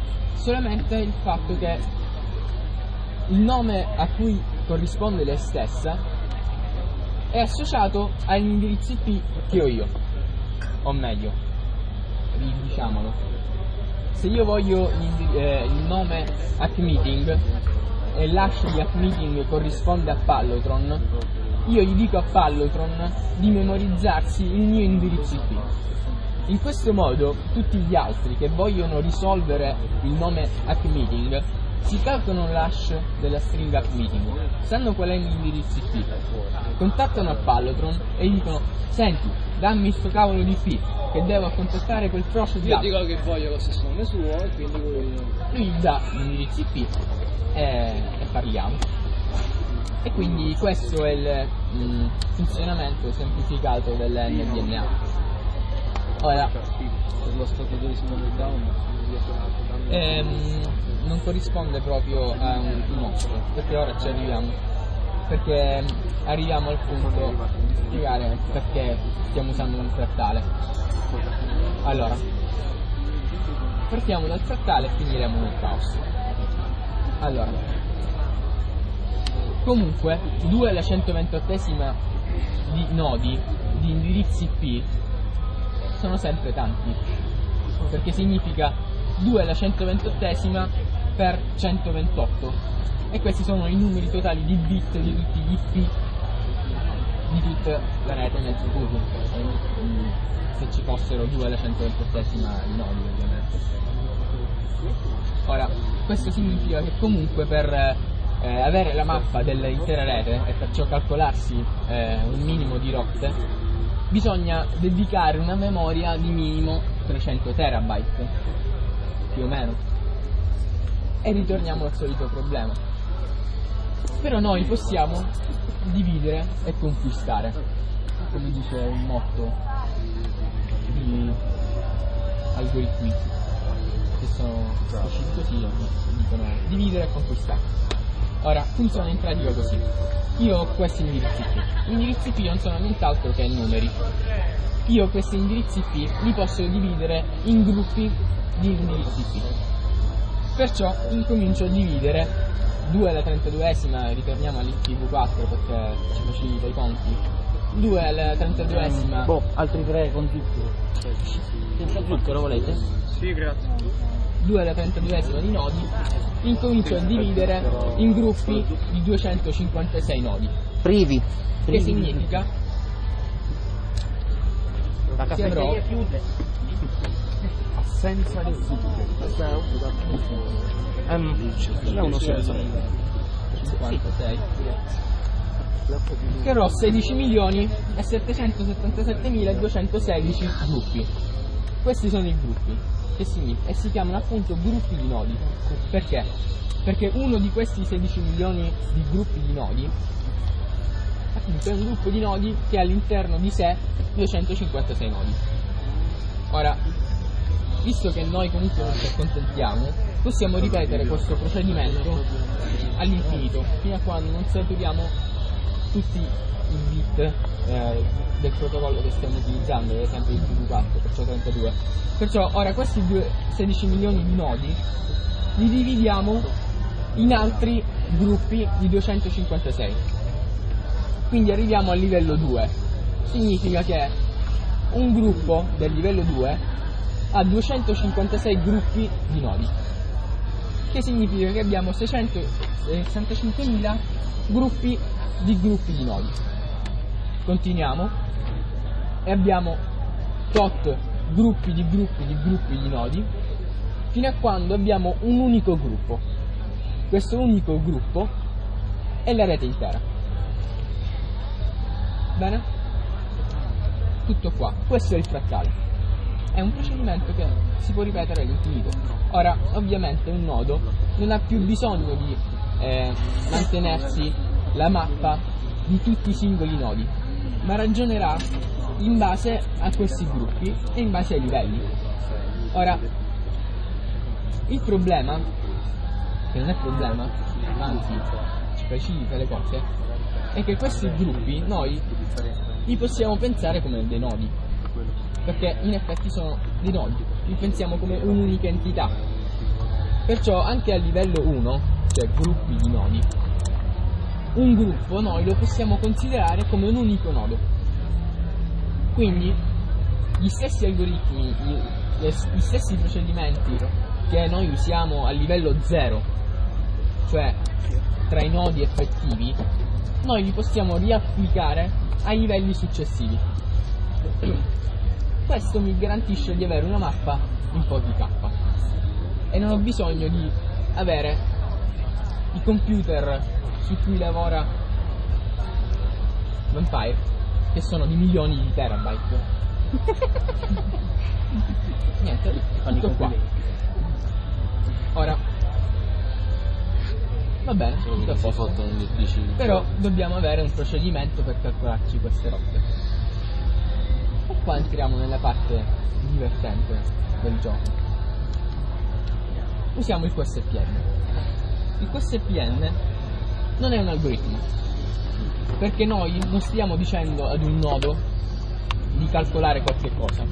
solamente il fatto che il nome a cui corrisponde lei stessa è associato agli indirizzi I P che ho io, o meglio, diciamolo, se io voglio il, eh, il nome hackmeeting e l'hash di hackmeeting corrisponde a Pallotron, io gli dico a Pallotron di memorizzarsi il mio indirizzo I P. In questo modo tutti gli altri che vogliono risolvere il nome hackmeeting si calcolano l'hash della stringa hackmeeting, sanno qual è l'indirizzo I P, contattano a Pallotron e gli dicono: senti, dammi sto cavolo di I P che devo contattare quel prof di Io dico che voglio lo stesso nome suo e quindi lui... lui gli dà l'indirizzo I P e, e parliamo. E quindi questo è il mh, funzionamento semplificato dell'N D N A. Ora, Per lo stato di Simone Down ehm, non corrisponde proprio a un nostro, perché ora ci arriviamo, perché arriviamo al punto di spiegare perché stiamo usando un frattale. Allora, partiamo dal frattale e finiremo nel caos. Allora, comunque due alla centoventotesima di nodi di indirizzi I P sono sempre tanti, perché significa due alla centoventottesima per centoventotto, e questi sono i numeri totali di bit di tutti gli I P di tutta la rete nel futuro, se ci fossero due alla centoventottesima di nodi, ovviamente. Ora, questo significa che comunque per eh, avere la mappa dell'intera rete e perciò calcolarsi eh, un minimo di rotte, bisogna dedicare una memoria di minimo trecento terabyte, più o meno. E ritorniamo al solito problema. Però noi possiamo dividere e conquistare, come dice un motto di algoritmi che sono usciti così, dicono dividere e conquistare. Ora, funziona in pratica così. Io ho questi indirizzi I P. Gli indirizzi I P non sono nient'altro che numeri. Io questi indirizzi I P li posso dividere in gruppi di indirizzi I P. Perciò incomincio a dividere due alla trentaduesima, ritorniamo all'I P v quattro perché ci facilita i conti. due alla trentaduesima. Boh, altri tre con zucchero. Senza zucchero volete? Sì, grazie. due alla trentaduesima di nodi, incomincio a dividere in gruppi di duecentocinquantasei nodi. Privi. Che significa La che avrò caffetteria chiude. Assenza di zucchero. Um, C'è uno senza. cinquantasei, che avrò sedici milioni e settecentosettantasettemiladuecentosedici gruppi. Questi sono i gruppi, che significa, e si chiamano appunto gruppi di nodi. Perché? Perché uno di questi sedici milioni di gruppi di nodi appunto è un gruppo di nodi che ha all'interno di sé duecentocinquantasei nodi. Ora, visto che noi comunque non ci accontentiamo, possiamo ripetere questo procedimento all'infinito, fino a quando non saturiamo tutti i bit eh, del protocollo che stiamo utilizzando, ad esempio il P V quattro, perciò trentadue. Perciò ora questi due, sedici milioni di nodi li dividiamo in altri gruppi di duecentocinquantasei. Quindi arriviamo al livello due. Significa che un gruppo del livello due ha duecentocinquantasei gruppi di nodi, che significa che abbiamo seicentosessantacinquemila gruppi di gruppi di nodi. Continuiamo e abbiamo tot gruppi di gruppi di gruppi di nodi fino a quando abbiamo un unico gruppo. Questo unico gruppo è la rete intera. Bene? Tutto qua. Questo è il frattale. È un procedimento che si può ripetere all'infinito. Ora, ovviamente un nodo non ha più bisogno di eh, mantenersi la mappa di tutti i singoli nodi, ma ragionerà in base a questi gruppi e in base ai livelli. Ora, il problema, che non è problema, ma anzi ci facilita le cose, è che questi gruppi noi li possiamo pensare come dei nodi, perché in effetti sono dei nodi, li pensiamo come un'unica entità. Perciò anche a livello uno, cioè gruppi di nodi, un gruppo noi lo possiamo considerare come un unico nodo. Quindi gli stessi algoritmi, gli, gli stessi procedimenti che noi usiamo a livello zero, cioè tra i nodi effettivi, noi li possiamo riapplicare ai livelli successivi. Questo mi garantisce di avere una mappa in pochi K e non ho bisogno di avere i computer su cui lavora Vampire, che sono di milioni di terabyte. Niente, tutto qua. Ora, va bene, tutto a posto. Però dobbiamo avere un procedimento per calcolarci queste robe. E qua entriamo nella parte divertente del gioco. Usiamo il Q S P N. Il Q S P N non è un algoritmo, perché noi non stiamo dicendo ad un nodo di calcolare qualche cosa,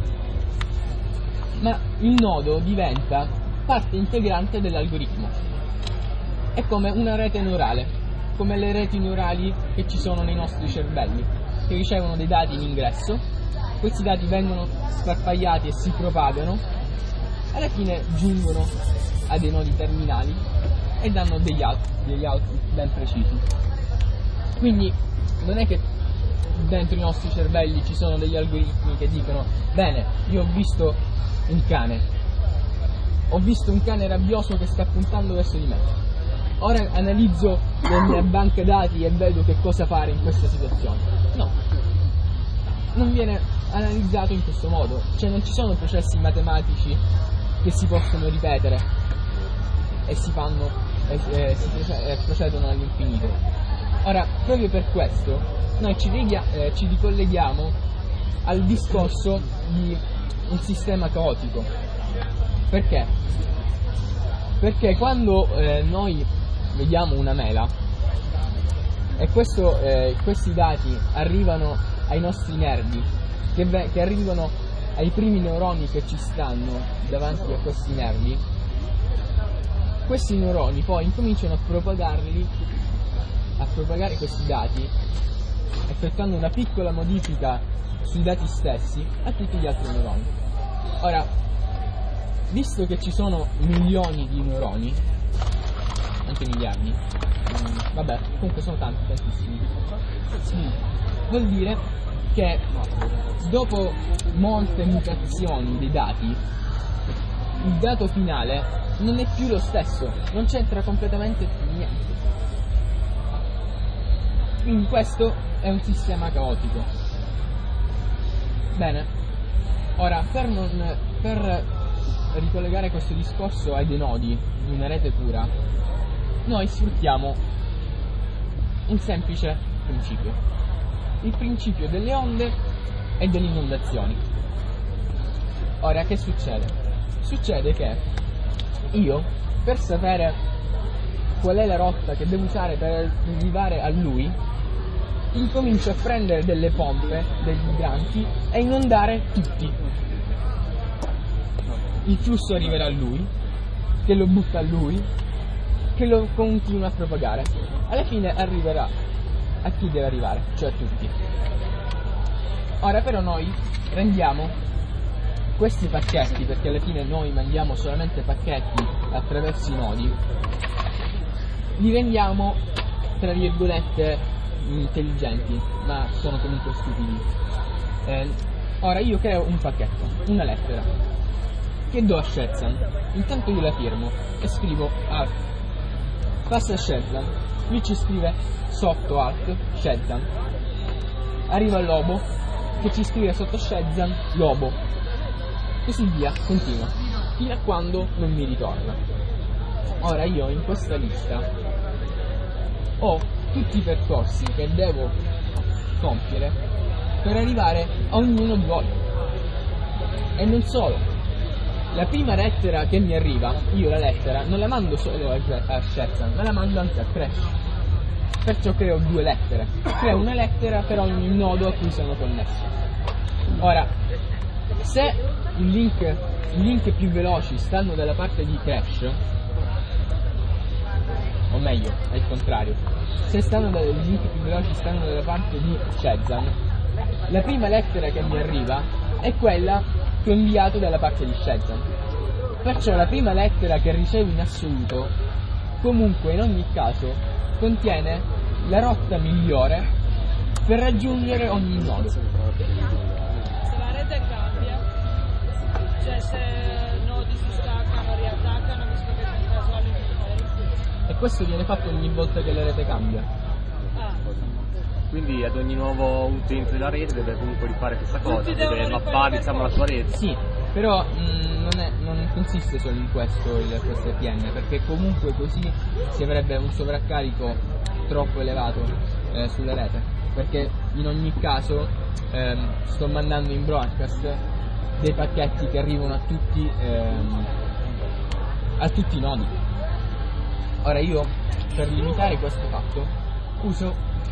ma il nodo diventa parte integrante dell'algoritmo. È come una rete neurale, come le reti neurali che ci sono nei nostri cervelli, che ricevono dei dati in ingresso, questi dati vengono sparpagliati e si propagano, alla fine giungono a dei nodi terminali e danno degli output, degli output ben precisi. Quindi non è che dentro i nostri cervelli ci sono degli algoritmi che dicono: bene, io ho visto un cane, ho visto un cane rabbioso che sta puntando verso di me, ora analizzo la mia banca dati e vedo che cosa fare in questa situazione. No, non viene analizzato in questo modo, cioè non ci sono processi matematici che si possono ripetere e si fanno e, e si e procedono all'infinito. Ora, proprio per questo noi ci, riga, eh, ci ricolleghiamo al discorso di un sistema caotico. Perché? Perché quando eh, noi vediamo una mela e questo, eh, questi dati arrivano ai nostri nervi, che, ve- che arrivano ai primi neuroni che ci stanno davanti a questi nervi, questi neuroni poi incominciano a propagarli, a propagare questi dati, effettuando una piccola modifica sui dati stessi a tutti gli altri neuroni. Ora, visto che ci sono milioni di neuroni, anche miliardi, mh, vabbè, comunque sono tanti, tantissimi, sì, vuol dire che dopo molte mutazioni dei dati, il dato finale non è più lo stesso, non c'entra completamente più niente. Quindi questo è un sistema caotico. Bene, ora per, non, per ricollegare questo discorso ai dei nodi di una rete pura, noi sfruttiamo un semplice principio, il principio delle onde e delle inondazioni. Ora, che succede? Succede che io, per sapere qual è la rotta che devo usare per arrivare a lui, incomincio a prendere delle pompe, degli idranti e inondare tutti. Il flusso arriverà a lui, che lo butta a lui, che lo continua a propagare. Alla fine arriverà a chi deve arrivare, cioè a tutti. Ora però noi rendiamo questi pacchetti, perché alla fine noi mandiamo solamente pacchetti attraverso i nodi, li rendiamo tra virgolette intelligenti, ma sono comunque stupidi. Eh, ora io creo un pacchetto, una lettera, che do a Shezan. Intanto io la firmo e scrivo alt, passa a Shezan, lui ci scrive sotto alt Shezan, arriva al Lobo che ci scrive sotto Shezan Lobo, così via, continua, fino a quando non mi ritorna. Ora io in questa lista ho tutti i percorsi che devo compiere per arrivare a ognuno di voi. E non solo, la prima lettera che mi arriva, io la lettera non la mando solo a Shezan, ma la mando anche a Crash. Perciò creo due lettere, creo una lettera per ogni nodo a cui sono connesso. Ora, se il link, i link più veloci stanno dalla parte di Crash, o meglio, è il contrario, se stanno da, i link più veloci stanno dalla parte di Shazam, la prima lettera che mi arriva è quella che ho inviato dalla parte di Shazam. Perciò la prima lettera che ricevo in assoluto, comunque in ogni caso, contiene la rotta migliore per raggiungere ogni nodo. Se la rete cambia, cioè se nodi si staccano, riattaccano, visto che sono casuali numeri. E questo viene fatto ogni volta che la rete cambia. Ah, Quindi ad ogni nuovo utente della rete deve comunque rifare questa cosa, Tutti deve devono mappare rifare diciamo la sua rete. Sì, però mh, non, è, non consiste solo in questo il questo R T N, perché comunque così si avrebbe un sovraccarico troppo elevato eh, sulla rete, perché in ogni caso ehm, sto mandando in broadcast dei pacchetti che arrivano a tutti ehm, a tutti i nodi. Ora io, per limitare questo fatto, uso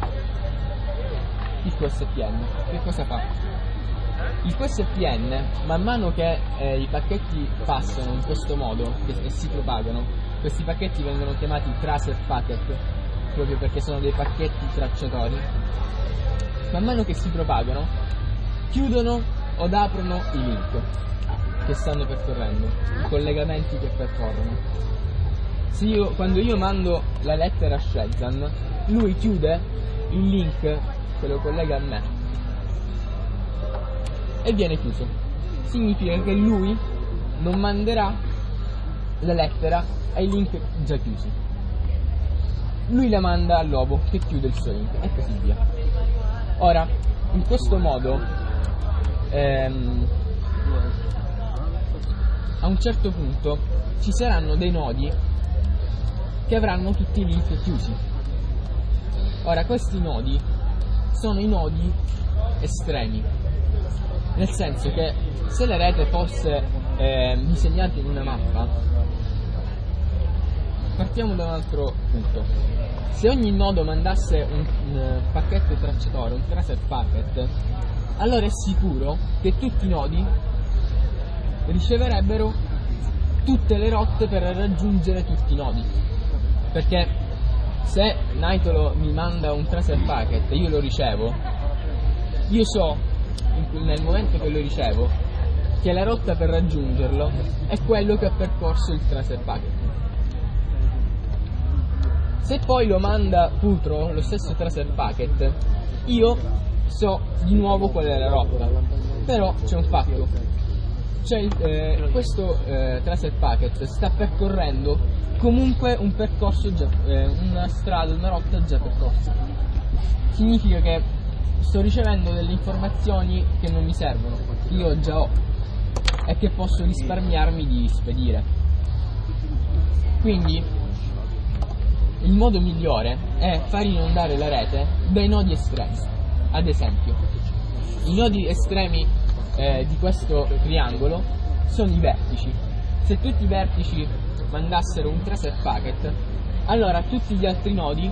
il Q S P N. Che cosa fa? Il Q S P N, man mano che eh, i pacchetti passano in questo modo che, e si propagano, questi pacchetti vengono chiamati tracer packet, proprio perché sono dei pacchetti tracciatori, man mano che si propagano chiudono od aprono i link che stanno percorrendo, i collegamenti che percorrono. Se io, quando io mando la lettera a Shazam, lui chiude il link che lo collega a me e viene chiuso. Significa che lui non manderà la lettera ai link già chiusi, lui la manda all'uovo che chiude il suo link e così via. Ora, in questo modo ehm, a un certo punto ci saranno dei nodi che avranno tutti i link chiusi. Ora, questi nodi sono i nodi estremi, nel senso che se la rete fosse eh, disegnata in una mappa, partiamo da un altro punto. Se ogni nodo mandasse un, un pacchetto tracciatore, un tracer packet, allora è sicuro che tutti i nodi riceverebbero tutte le rotte per raggiungere tutti i nodi. Perché se Nitolo mi manda un tracer packet e io lo ricevo, io so nel momento che lo ricevo che la rotta per raggiungerlo è quello che ha percorso il tracer packet. Se poi lo manda Putro, lo stesso tracer packet, io so di nuovo qual è la rotta. Però c'è un fatto, cioè, eh, questo eh, tracer packet sta percorrendo comunque un percorso già, eh, una strada, una rotta già percorsa. Significa che sto ricevendo delle informazioni che non mi servono, che io già ho e che posso risparmiarmi di spedire. Quindi il modo migliore è far inondare la rete dai nodi estremi. Ad esempio, i nodi estremi eh, di questo triangolo sono i vertici. Se tutti i vertici mandassero un tracer packet, allora tutti gli altri nodi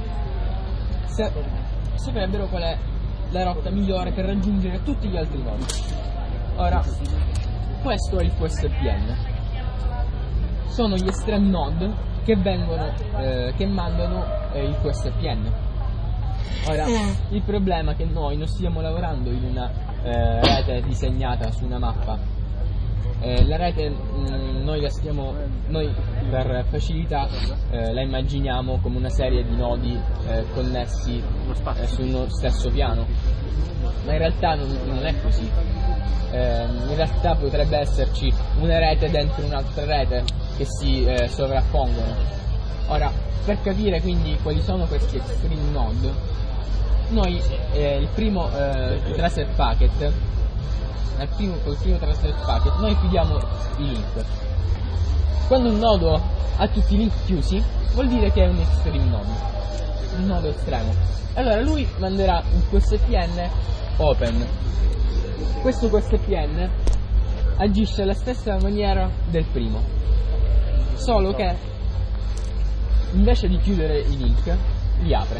saprebbero qual è la rotta migliore per raggiungere tutti gli altri nodi. Ora, questo è il Q S P N. Sono gli extreme node che vengono, eh, che mandano eh, il Q S P N. Ora, il problema è che noi non stiamo lavorando in una eh, rete disegnata su una mappa. Eh, la rete mh, noi la stiamo, noi per facilità eh, la immaginiamo come una serie di nodi eh, connessi eh, su uno stesso piano, ma in realtà non, non è così. Eh, in realtà potrebbe esserci una rete dentro un'altra rete che si eh, sovrappongono. Ora, per capire quindi quali sono questi extreme node, noi eh, il primo eh, tracer packet Al primo, col primo tracer packet noi chiudiamo i link. Quando un nodo ha tutti i link chiusi, vuol dire che è un extreme node, un nodo estremo. Allora lui manderà un Q S P N open. Questo Q S P N agisce alla stessa maniera del primo, solo che invece di chiudere i link li apre.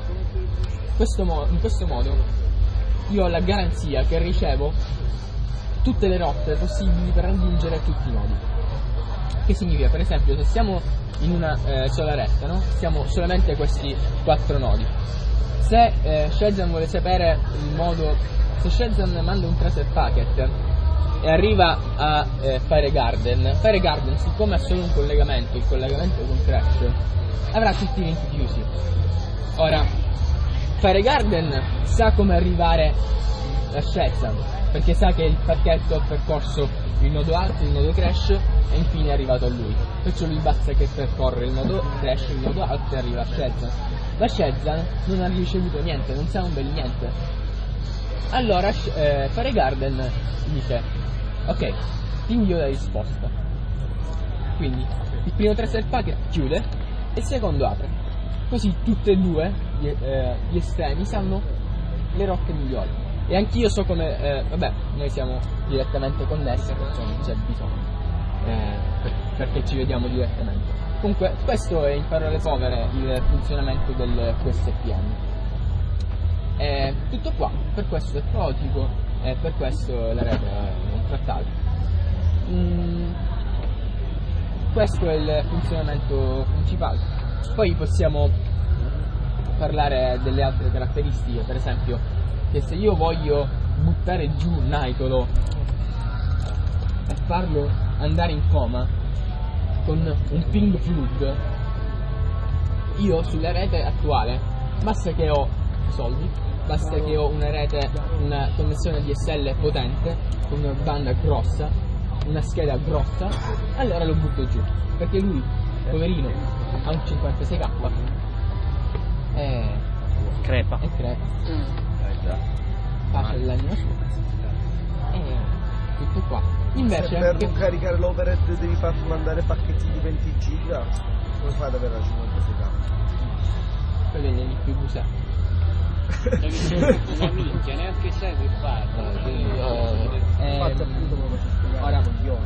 Questo mo- in questo modo io ho la garanzia che ricevo tutte le rotte possibili per raggiungere tutti i nodi. Che significa, per esempio, se siamo in una eh, sola retta, no? Siamo solamente questi quattro nodi. Se eh, Shazam vuole sapere il modo, se Shazam manda un tracer packet e arriva a eh, Fire Garden, Fire Garden, siccome ha solo un collegamento, il collegamento con Crash, avrà tutti i link chiusi. Ora, Fire Garden sa come arrivare a Shazam, perché sa che il pacchetto ha percorso il nodo alto, il nodo Crash e infine è arrivato a lui. Perciò lui basta che percorre il nodo Crash, il nodo alto e arriva a Shazam. La Shazam non ha ricevuto niente, non sa un bel niente. Allora eh, Fire Garden dice: ok, ti invio la risposta. Quindi il primo tracer packet chiude e il secondo apre. Così tutte e due gli, eh, gli estremi sanno le rotte migliori. E anch'io so come, eh, vabbè, noi siamo direttamente connessi, perciò non c'è bisogno, eh, per, perché ci vediamo direttamente. Comunque questo è in parole povere il funzionamento del Q S P M. È tutto qua, per questo è prototipo e per questo la rete è un trattato. Mm, questo è il funzionamento principale. Poi possiamo parlare delle altre caratteristiche, per esempio che se io voglio buttare giù Nightolo e farlo andare in coma con un ping flood, io sulla rete attuale basta che ho soldi, basta che ho una rete, una connessione D S L potente con una banda grossa, una scheda grossa, allora lo butto giù, perché lui, poverino, ha un cinquantasei K e crepa e crepa pace dell'anima sua e tutto qua. Invece se per che... non caricare l'overhead devi far mandare pacchetti di venti giga, come fai ad avere la cinquantasei K? quello è il più busato. Una minchia, neanche sai che farlo. Eh, ora,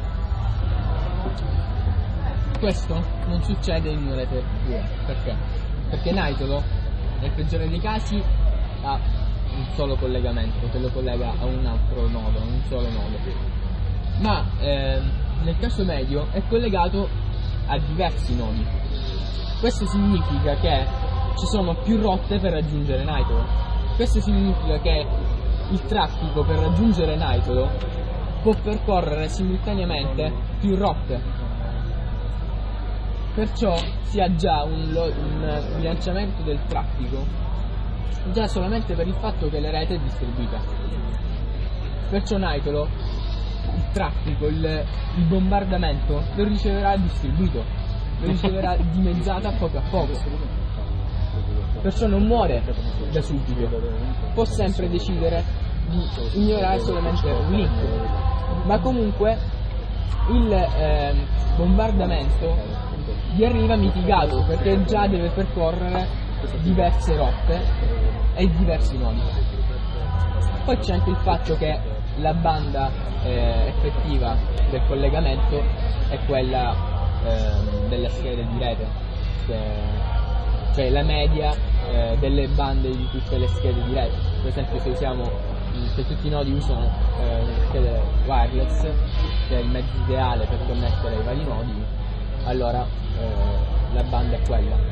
questo non succede in una rete due. Perché? Perché Nightolo, nel peggiore dei casi, ha un solo collegamento che lo collega a un altro nodo, a un solo nodo. Ma eh, nel caso medio è collegato a diversi nodi. Questo significa che ci sono più rotte per raggiungere Nightolo. Questo significa che il traffico per raggiungere Nightolo può percorrere simultaneamente più rotte. Perciò si ha già un, lo- un bilanciamento del traffico già solamente per il fatto che la rete è distribuita. Perciò Nightolo, il traffico, il, il bombardamento lo riceverà distribuito, lo riceverà dimezzato a poco a poco. Perciò non muore da subito, può sempre decidere di ignorare solamente un link, ma comunque il eh, bombardamento gli arriva mitigato perché già deve percorrere diverse rotte e diversi nodi. Poi c'è anche il fatto che la banda eh, effettiva del collegamento è quella eh, della scheda di rete, che, cioè la media eh, delle bande di tutte le schede di rete. Per esempio se usiamo, se tutti i nodi usano eh, le schede wireless, che è il mezzo ideale per connettere i vari nodi, allora eh, la banda è quella.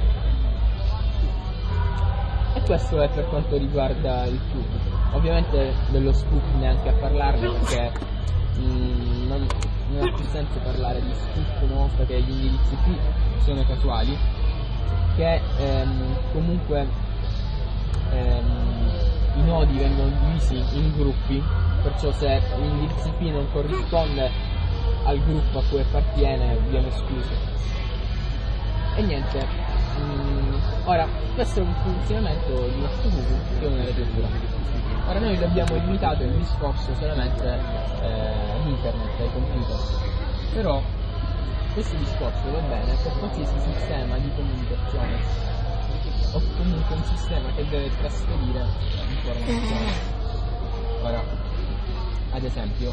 E questo è per quanto riguarda il tube. Ovviamente dello scoop neanche a parlarne, perché mh, non, non ha più senso parlare di scoop una volta che gli indirizzi P sono casuali, che ehm, comunque ehm, i nodi vengono divisi in gruppi, perciò se l'indirizzo P non corrisponde al gruppo a cui appartiene viene escluso. E niente. Mm, ora, questo è un funzionamento di questo Q che è una rete dura. Ora noi l'abbiamo limitato il discorso solamente eh, ad internet, ai computer. Però questo discorso va bene per qualsiasi sistema di comunicazione o comunque un sistema che deve trasferire informazioni. Ora, ad esempio,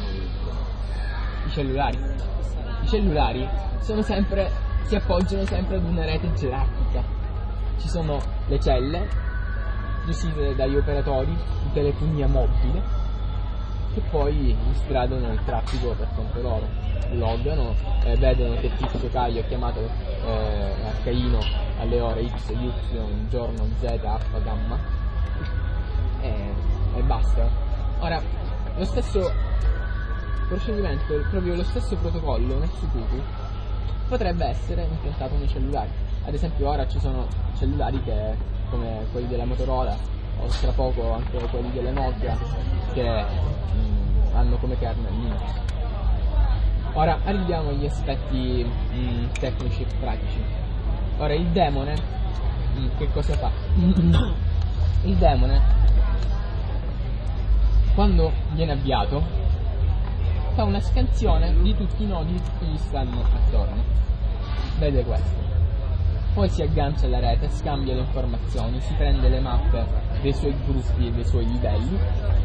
i cellulari. I cellulari sono sempre si appoggiano sempre ad una rete gerarchica. Ci sono le celle gestite dagli operatori di telefonia mobile che poi instradano il traffico per conto loro, loggano, eh, vedono che Tizio Caio ha chiamato eh, a Caino alle ore X, Y, giorno Z, Alfa, Gamma e, e basta. Ora, lo stesso procedimento, proprio lo stesso protocollo Netsukuku potrebbe essere impiantato nei cellulari. Ad esempio ora ci sono cellulari che, come quelli della Motorola, o tra poco anche quelli delle Nokia, che mh, hanno come kernel Linux. Ora arriviamo agli aspetti mh, tecnici e pratici. Ora il demone mh, che cosa fa? Il demone, quando viene avviato, fa una scansione di tutti i nodi che gli stanno attorno. Vede questo. Poi si aggancia alla rete, scambia le informazioni, si prende le mappe dei suoi gruppi e dei suoi livelli.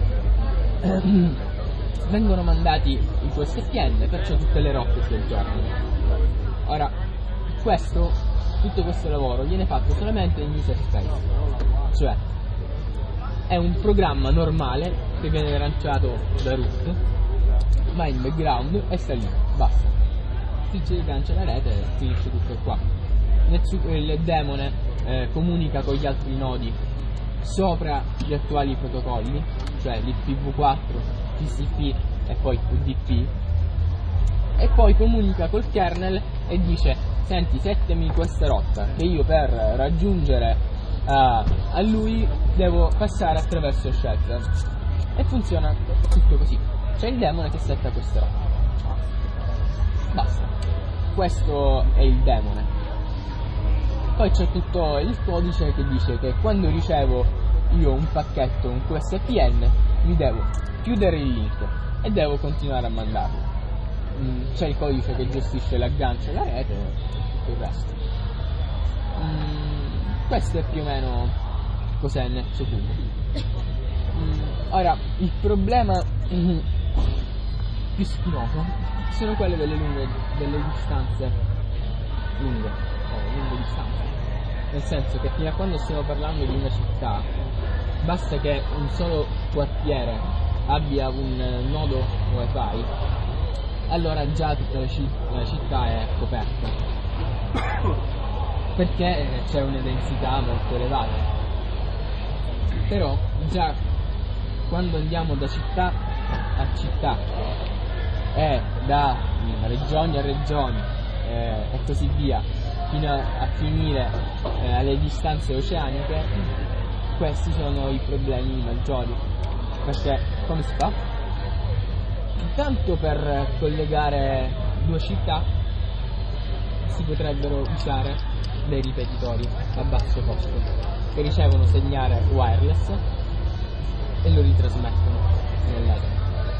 Vengono mandati i Q S P N, perciò tutte le rotte si aggiornano. Ora, questo, tutto questo lavoro viene fatto solamente in user space, cioè è un programma normale che viene lanciato da root, ma in background e sta lì, basta. Si aggancia alla rete e finisce tutto qua. Il demone eh, comunica con gli altri nodi sopra gli attuali protocolli, cioè l'I P v quattro, T C P e poi U D P, e poi comunica col kernel e dice: senti, settami questa rotta che io per raggiungere uh, a lui devo passare attraverso shelter. E funziona tutto così. C'è il demone che setta questa rotta, basta. Questo è il demone. Poi c'è tutto il codice che dice che quando ricevo io un pacchetto, un Q S P N, mi devo chiudere il link e devo continuare a mandarlo. Mm, c'è il codice che gestisce l'aggancio alla rete e tutto il resto. Mm, questo è più o meno cos'è Netsukuku. Mm, ora, il problema mm, più spinoso sono quelle delle lunghe, delle distanze lunghe, o lunghe distanze. Nel senso che fino a quando stiamo parlando di una città, basta che un solo quartiere abbia un nodo wifi, allora già tutta la, c- la città è coperta, perché c'è una densità molto elevata. Però già quando andiamo da città a città e da regioni a regioni eh, e così via, fino a, a finire eh, alle distanze oceaniche, questi sono i problemi maggiori. Perché come si fa? Intanto per collegare due città si potrebbero usare dei ripetitori a basso costo che ricevono segnale wireless e lo ritrasmettono nell'etere.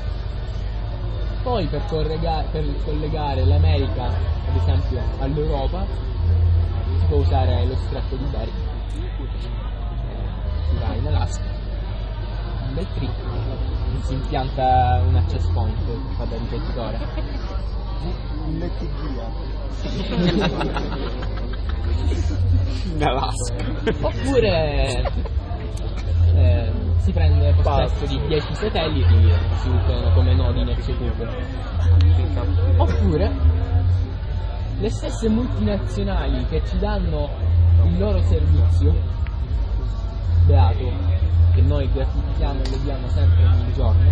Poi per, collega- per collegare l'America ad esempio all'Europa si può usare lo stretto di Bering, eh, si va in Alaska, un bel trip, si impianta un access point che fa da ripetitore, un T V in Alaska. Oppure eh, si prende possesso di dieci satelliti che si usano come nodi nel Netsukuku. Oppure le stesse multinazionali che ci danno il loro servizio beato, che noi gratifichiamo e le diamo sempre ogni giorno,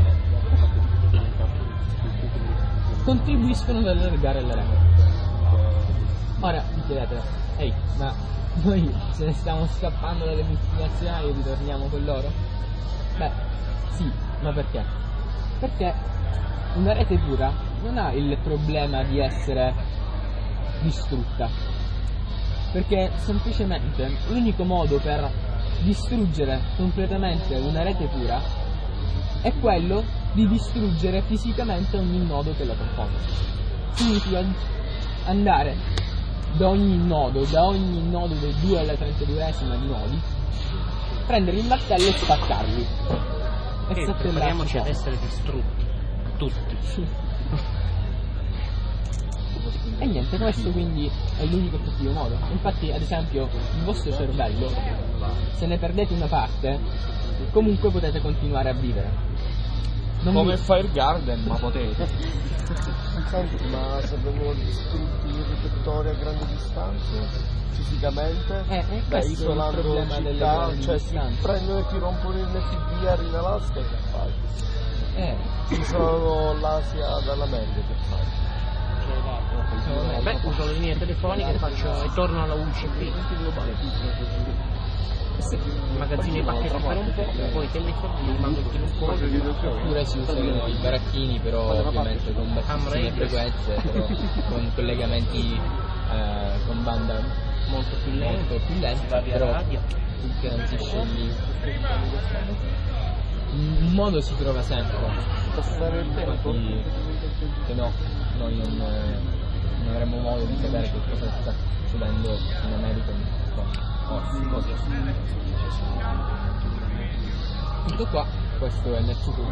contribuiscono ad allargare la rete. Ora vi chiedete, ehi, ma noi se ne stiamo scappando dalle multinazionali e ritorniamo con loro? Beh, sì, ma perché? Perché una rete pura non ha il problema di essere distrutta, perché semplicemente l'unico modo per distruggere completamente una rete pura è quello di distruggere fisicamente ogni nodo che la compone. Significa andare da ogni nodo, da ogni nodo del due alla trentaduesima di nodi, prendere il martello e spaccarli e eh, prepariamoci ad essere distrutti tutti. Sì. E niente, questo quindi è l'unico effettivo modo. Infatti, ad esempio, il vostro cervello, se ne perdete una parte, comunque potete continuare a vivere. non come mi... Fire Garden, ma potete. Senti, ma se vengono distrutti i ripettori a grandi distanze fisicamente, Eh, eh, da questo è il isolando problema delle città, grandi cioè ti distanze. prendono e ti rompono il N F B a Rinalaska, che fai? Eh, Isolano l'Asia dall'America, che fai? Beh, uso le linee telefoniche e faccio e torno alla U C P. Magazzino i pacchetti per un po', poi telefono, li mando tutti in un po'. oppure si usano i baracchini, però ovviamente con bassissime frequenze, però con collegamenti eh, con banda Molto più lento, molto più lenta, via però radio. che non si scegli. Un modo si trova sempre, Passare il tempo? infatti, se no noi non, eh, non avremo modo di sapere che cosa sta succedendo in America. Oh, così. Tutto qua, questo è nel futuro.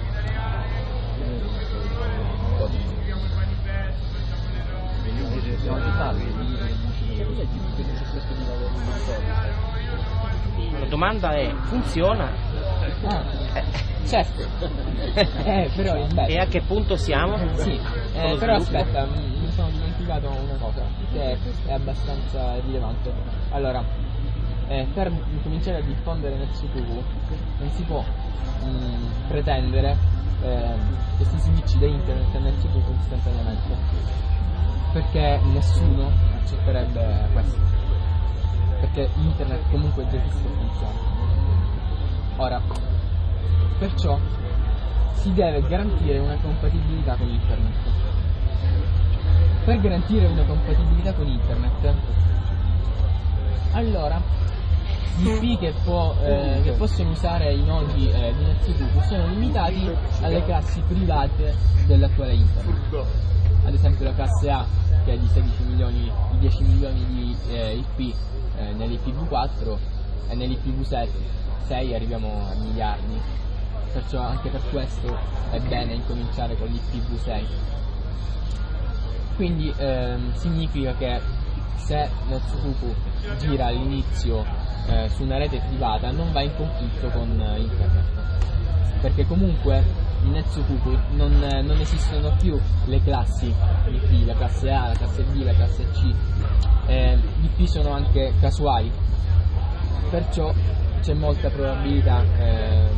La domanda è, funziona? Ah, certo. eh, però è bello. E a che punto siamo? Sì, Con eh, lo però sviluppo? aspetta, mi mi sono dimenticato una cosa che è abbastanza rilevante. Allora, eh, per cominciare a diffondere nel C P U non si può mh, pretendere eh, che si switchi da internet nel C P U istantaneamente, perché nessuno accetterebbe questo, perché internet comunque già esiste e funziona. Ora, perciò si deve garantire una compatibilità con internet. Per garantire una compatibilità con internet, allora gli I P che, può, eh, che possono usare i nodi eh, di un C P U sono limitati alle classi private dell'attuale internet. Ad esempio la classe A, che è di sedici milioni, di dieci milioni di eh, I P eh, nell'I P v quattro, e nell'I P v sei arriviamo a miliardi. Perciò anche per questo è bene incominciare con l'I P v sei. Quindi ehm, significa che se nel C P U gira all'inizio eh, su una rete privata non va in conflitto con eh, internet, perché comunque nel C P U non, eh, non esistono più le classi I P, la classe A, la classe B, la classe C. Eh, gli I P sono anche casuali, perciò c'è molta probabilità ehm,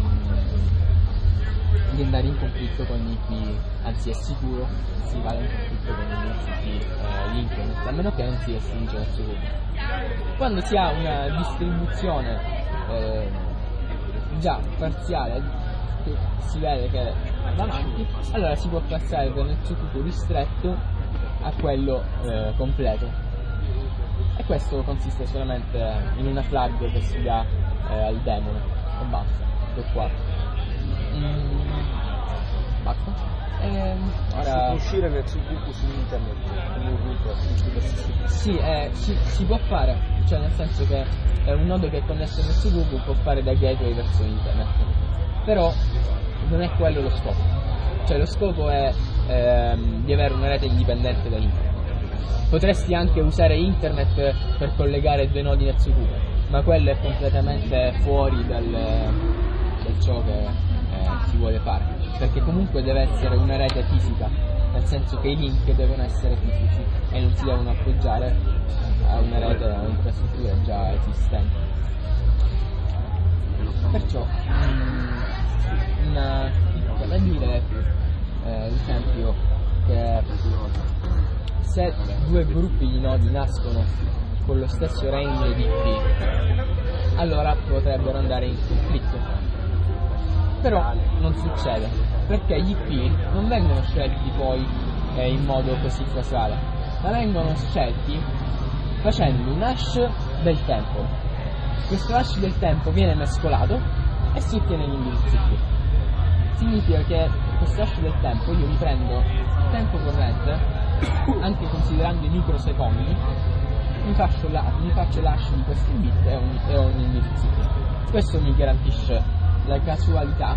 di andare in conflitto con gli I P, anzi è sicuro che si vada in conflitto con gli I P eh, di internet, a meno che non si restringe al C P U. Quando si ha una distribuzione eh, già parziale, che si vede che va avanti, allora si può passare da un C P U ristretto a quello eh, completo, e questo consiste solamente in una flag che si dà eh, al demone e basta, per qua. Mm, basta. Ehm, ora... Si può uscire nel C P U su internet come un router? Sì, eh, si, si può fare, cioè nel senso che è un nodo che è connesso nel C P U può fare da gateway verso internet, però non è quello lo scopo. Cioè lo scopo è ehm, di avere una rete indipendente da internet. Potresti anche usare internet per collegare due nodi nel C P U, ma quello è completamente fuori dal, da ciò che eh, si vuole fare, perché comunque deve essere una rete fisica, nel senso che i link devono essere fisici e non si devono appoggiare a una rete, a un'infrastruttura già esistente. Perciò mh, una piccola da dire è eh, l'esempio che se due gruppi di nodi nascono con lo stesso range di I P, allora potrebbero andare in conflitto. Però non succede, perché gli I P non vengono scelti poi eh, in modo così casuale, ma vengono scelti facendo un hash del tempo. Questo hash del tempo viene mescolato e si ottiene l'indirizzo I P. Significa che questo hash del tempo io mi prendo il tempo corrente, anche considerando i microsecondi, mi faccio, la, mi faccio l'hash di questi bit e ho, e ho un indirizzo I P. Questo mi garantisce la casualità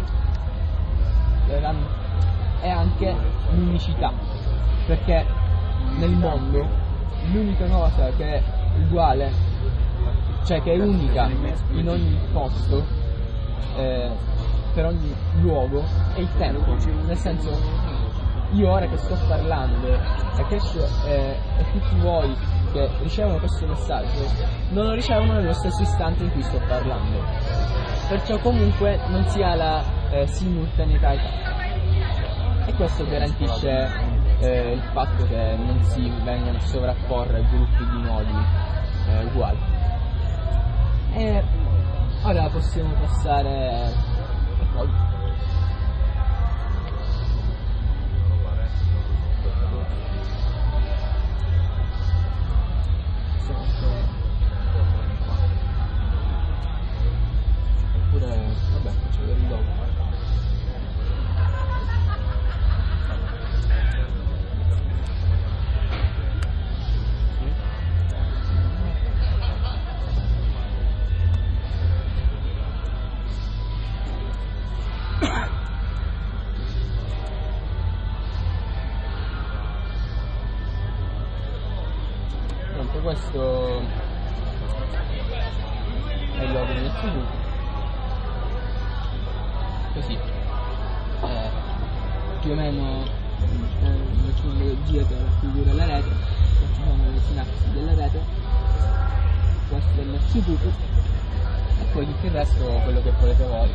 e anche l'unicità, perché nel mondo l'unica cosa che è uguale, cioè che è unica in ogni posto, eh, per ogni luogo è il tempo, nel senso, io ora che sto parlando e, questo, eh, e tutti voi che ricevono questo messaggio non lo ricevono nello stesso istante in cui sto parlando, perciò comunque non si ha la eh, simultaneità, e questo garantisce eh, il fatto che non si vengano a sovrapporre gruppi di nodi eh, uguali. E ora possiamo passare al codice. Oppure, vabbè, faccio vedere dopo. Niente, questo è il logo del Tsukuku. Così eh, più o meno una tecnologia che raffigura la rete, queste sono le sinapsi della rete, questo è il Tsukuku, e poi tutto il resto quello che volete voi.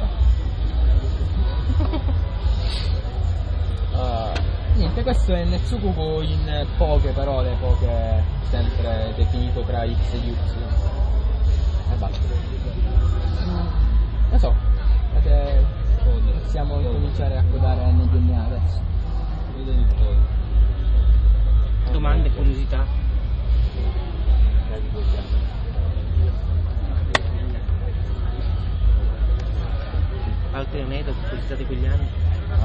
Uh, niente, questo è il Tsukuku in poche parole, poche, sempre definito tra X e Y. E basta. Mm, lo so, potete, possiamo cominciare a codare N D N A adesso. Domande, curiosità? Altri aneddoti, curiosità di quegli anni?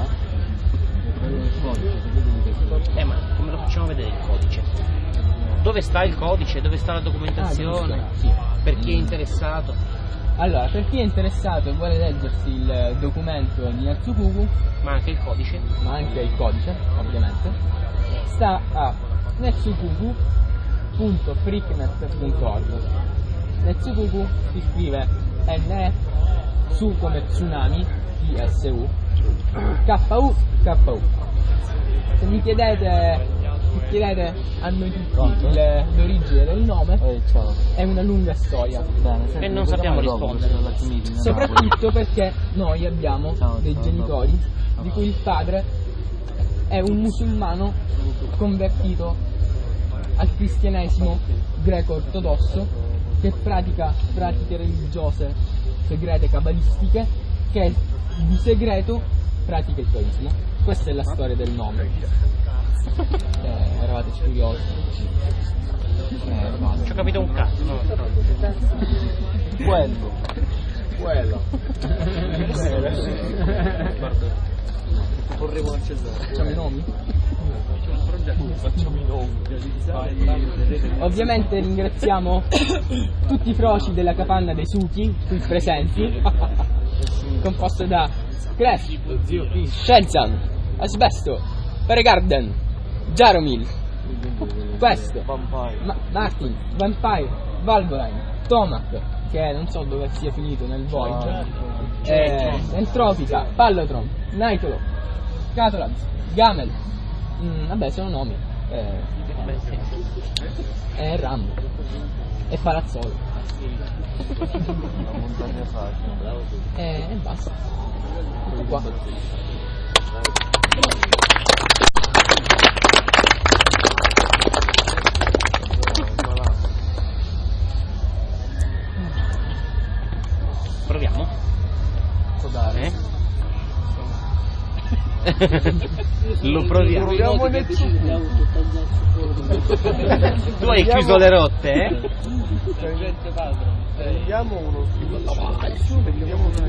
Eh, ma come lo facciamo vedere il codice? Dove sta il codice? Dove sta la documentazione? Ah, sì. Per chi è interessato? Allora, per chi è interessato e vuole leggersi il documento di Netsukuku, ma anche il codice, ma anche il codice, ovviamente, sta a netsukuku punto freaknet punto org. Netsukuku si scrive N E, su come tsunami, I S U, K U K U. Se mi chiedete, mi chiedete a noi tutti il, l'origine del nome, è una lunga storia. E non sappiamo rispondere. Soprattutto perché noi abbiamo dei genitori di cui il padre è un musulmano convertito al cristianesimo greco-ortodosso, che pratica pratiche religiose segrete cabalistiche, che di segreto pratica il taoismo. Questa è la storia del nome. Eh, eravate curiosi? Eh, no. Ci ho capito un cazzo. No, no. Quello. Quello. Vorremmo accedere. Facciamo i nomi? Facciamo i nomi. Ovviamente ringraziamo tutti i froci della capanna dei Suki qui presenti, composto da Crash, Shenzan, Asbesto, Peregarden, Jaromil, Quest, Ma- Martin, Vampire, Valvoline, Tomac, che non so dove sia finito nel Void, eh, Entropica, Pallotron, Nitolo, Catolad, Gamel, mm, vabbè sono nomi, eh, eh, Rambo e Palazzolo e, e basta, tutto qua. Proviamo? Codare? Eh? Lo proviamo. Proviamo nel Tu hai chiuso le rotte, eh? Prendiamo uno schifo. Prendiamo uno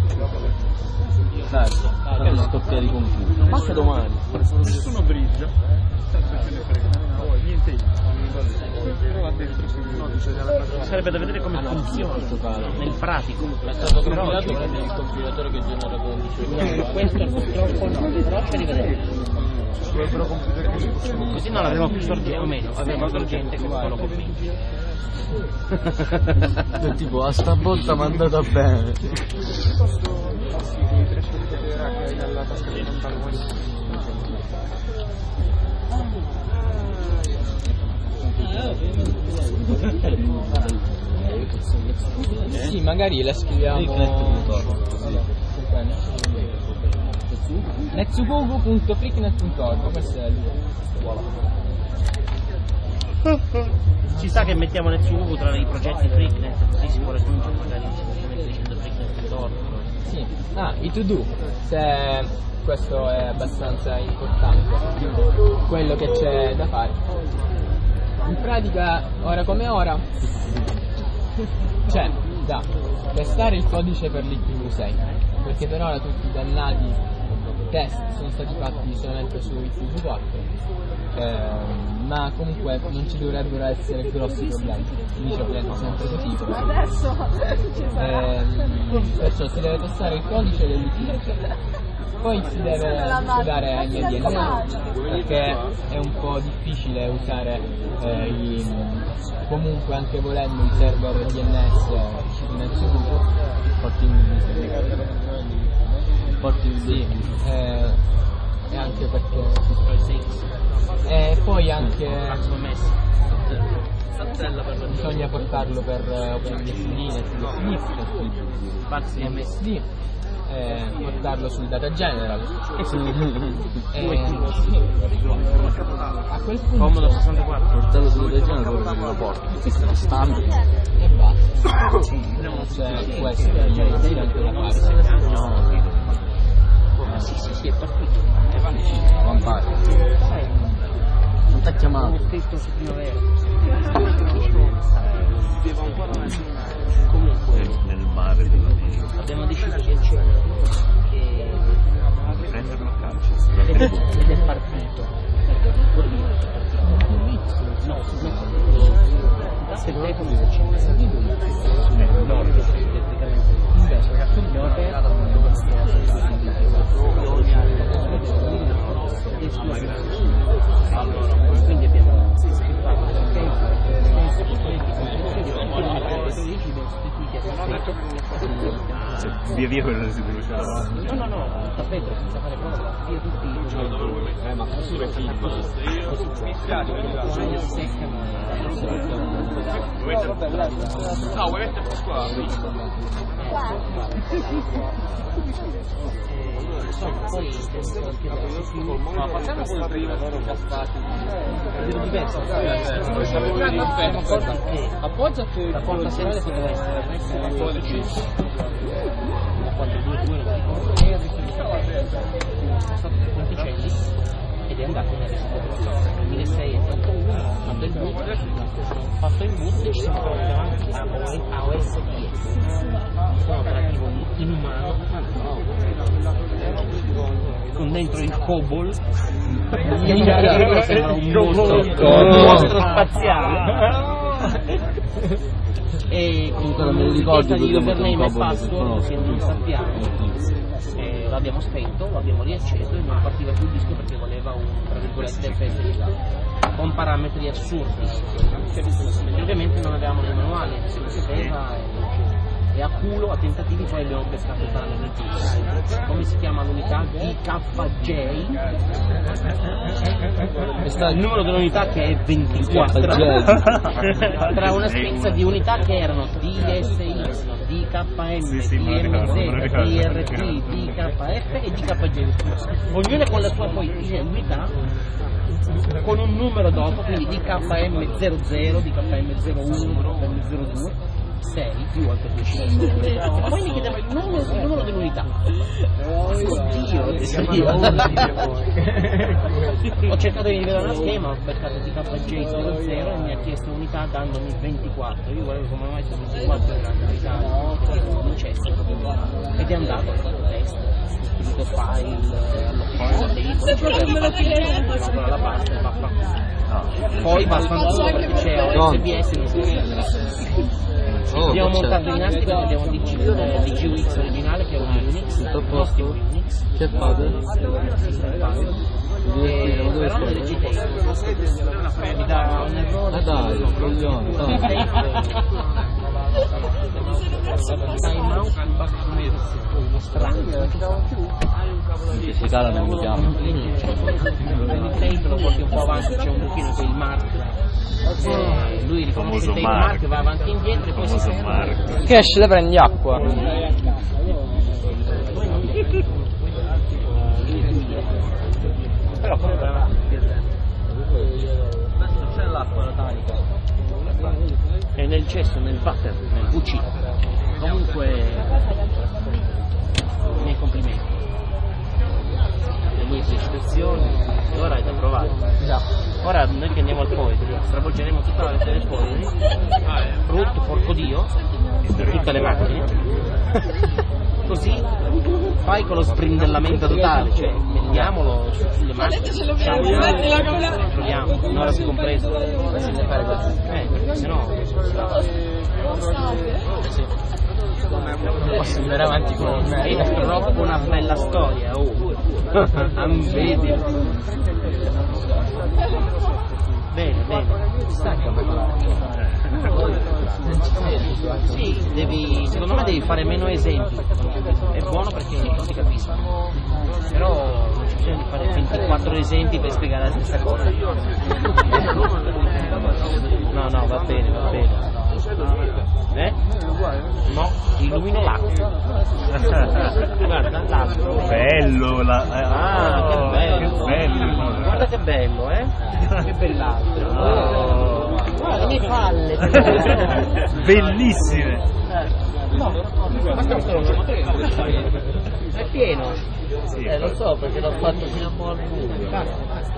Dai, per non scoppiare i computer. Passa domani. Nessuno brilla. Niente. Sarebbe da vedere come funziona nel pratico. È stato compilato con il compilatore che genera codice. Questo purtroppo no, però c'è di vedere. Così non avremo più sorgente, o meno, avremo sorgente che sono convinti. Tipo, a sta volta mi è andata bene. dalla tasca di pantaloni. Sì, magari la scriviamo netsugogo punto freaknet punto org, questo è il Ci sa che mettiamo Netsugogo tra i progetti Freaknet, così si può raggiungere magari semplicemente dicendo freaknet punto org. Sì. Ah, i to do, se questo è abbastanza importante, quello che c'è da fare. In pratica, ora come ora, c'è da testare il codice per l'I P v sei, perché per ora tutti i dannati test sono stati fatti solamente su I P v quattro, eh, ma comunque non ci dovrebbero essere grossi problemi, dice ovviamente sempre così. Eh, perciò si deve testare il codice dell'I P v sei. Poi si deve usare M D N S perché è un po' difficile usare eh, i, comunque anche volendo i server D N S di Netsugogo, porti sì, eh, e anche perché e poi anche bisogna portarlo per OpenBSD, NetBSD, M S D, eh, portarlo sul Data General e a quel punto Comodo sessantaquattro, portarlo sul Data General dove lo porti, stampi e basta. Cioè questo è l'importante da fare. no, sì sì sì è partito, Vampire. Non ti ha chiamato? ho scritto su Primavera. Comunque nel mare della vita. abbiamo deciso che c'è che Prenderlo a calcio. ed è partito. No, no, se il telefono c'è no, elettricamente invece abbiamo aperto quindi abbiamo Via via quello si deve usare. no no no il tappeto senza fare prova via tutti Eh, ma così è film. No, vuoi metterti qua? poi Ma facciamo quello prima, loro già stati. è diverso Appoggiati la porta serale poteva essere la quattro due due Ponticelli ed è andato nel duemilasei e trentuno ha fatto il boot fatto il boot e ci siamo trovati davanti a O S dieci un operativo inumano con dentro il COBOL sembra un mostro, un mostro spaziale e con richiesta di username e password che non sappiamo eh, l'abbiamo spento, l'abbiamo riacceso e non partiva più il disco perché voleva un tra virgolette P S D con parametri assurdi e ovviamente non avevamo dei manuali, si sapeva e, e a culo, a tentativi poi abbiamo pescato i parametri come si chiama l'unità? D K J il numero dell'unità che è ventiquattro tra una strinza di unità che erano D S Y, D K M, D M Z, D R T, D K F e D K J ognuna con la sua poi unità con un numero dopo, quindi D K M zero zero, D K M zero uno, D K M zero due sei più altre due e poi mi chiedeva il numero, il numero dell'unità. Oddio, ho cercato di rivelare lo schema, ho beccato D K J zero zero e mi ha chiesto unità dandomi ventiquattro. Io volevo come mai su ventiquattro era unità non c'è ed è andato, ho fatto test, ho scritto file all'officina alla parte poi vaffanculo perché c'è O S B S Oh, abbiamo montato in ASCII, abbiamo D G U X originale che è un Unix, nostro Unix. Che fate? E però non leggete mi dà un errore. Ah dai, coglione, dai. time out uno strano che si cala nel chiamo. prendi il tape, lo porti un po' avanti, c'è un buchino che è il mark, eh, lui riconosce il tape mark, va avanti e indietro e poi si ferma. Che esce, le prendi acqua. Però comunque è una C'è l'acqua, la tanica. è nel cesso, nel water, nel V C. Comunque i miei complimenti, le mie felicitazioni, e ora è da provare. Già. Ora noi che andiamo al Poetry, stravolgeremo tutta la lettera del Poetry, brutto, porco dio, tutte le macchine, così fai con lo sprindellamento totale, cioè mettiamolo sulle macchine, controlliamo, un'ora si compreso, eh, perché sennò Non posso andare avanti con me. è troppo una bella storia, oh. Vedi. Bene, bene. Stacca per Sì, devi, secondo me devi fare meno esempi. È buono perché non si capisce. Però non c'è bisogno di fare ventiquattro esempi per spiegare la stessa cosa. No, no, va bene, va bene. Eh? No, illumino l'acqua. Guarda, l'acqua. Bello, la... Ah, che bello. Che bello. Guarda che bello, eh? Che bell'altro. Oh. Guarda le mie palle. Bellissime. No, è pieno. Sì, Eh, lo so perché l'ho fatto fino a po' al buio.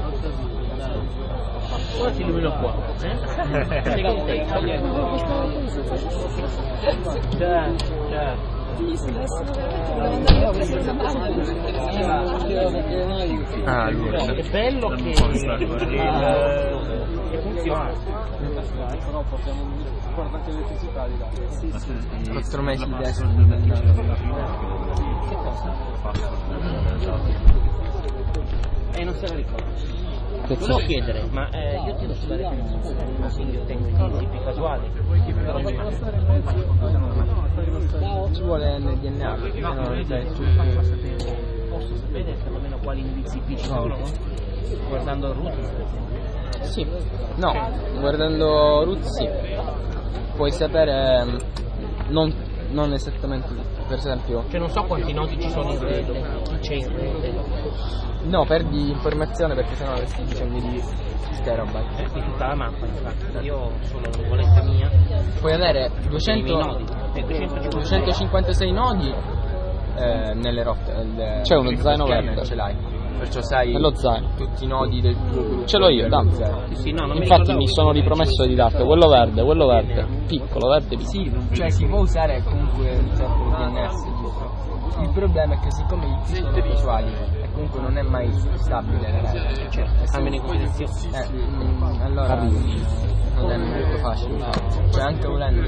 Ora ti illumino qua, eh? Spiega un te. Certo, certo. Ah, Che bello che, che funziona. Quattro mesi di destra. Che cosa? E non se la ricordo. Volevo chiedere, ma eh, io tiro sulla rete un consiglio tecnico di tipi casuali per ogni macchina. Ci vuole nel D N A. No, no, no, tu posso sapere perlomeno quali indizi P ci sono? Guardando il root, per esempio. Sì. No, guardando Root sì. Puoi sapere um, non, non esattamente tutto. Per esempio. Cioè non so quanti nodi ci sono in rete, chi c'è in rete. No, perdi informazione perché sennò avresti bisogno di terabyte. Eh, di tutta la mappa, infatti. Io ho solo la nuvoletta mia. Puoi avere duecento, nodi. Eh, duecentocinquantasei nodi eh, nelle rotte. Nel, C'è uno zaino kernel, verde. ce l'hai. Perciò sai Nello zaino. tutti i nodi del tuo gruppo. Ce l'ho io, da. Sì, sì, no, non mi Infatti ricordavo mi che sono c'era. ripromesso di darti quello verde, quello verde, piccolo, verde piccolo. Sì, cioè si può usare comunque un certo D N S. Il problema è che siccome i T sono casuali e comunque non è mai stabile la rete, Certo, cambiano in condizioni. eh, mm, allora non è molto facile. Cioè anche volendo.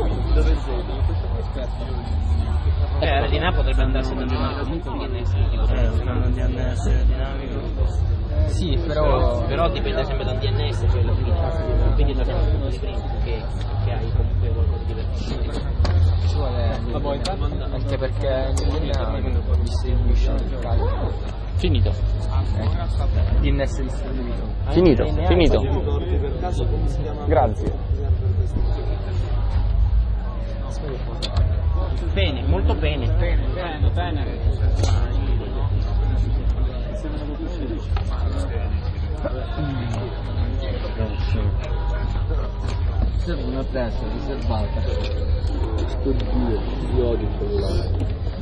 Eh, la R D N A potrebbe andarsene aggiornato comunque il D N S tipo selezionando il D N S dinamico. Sì, però. Però dipende sempre da un D N S, quello, quindi, quindi torniamo al punto di prima, che, che hai comunque qualcosa di diverso. Ci vuole anche perché nel D N A distribuisce il carico. Finito. D N S distribuito. Finito, finito. Grazie. Bene, molto bene. Bene, bene, bene. Serve una testa riservata. Sto Dio, io odio il cellulare.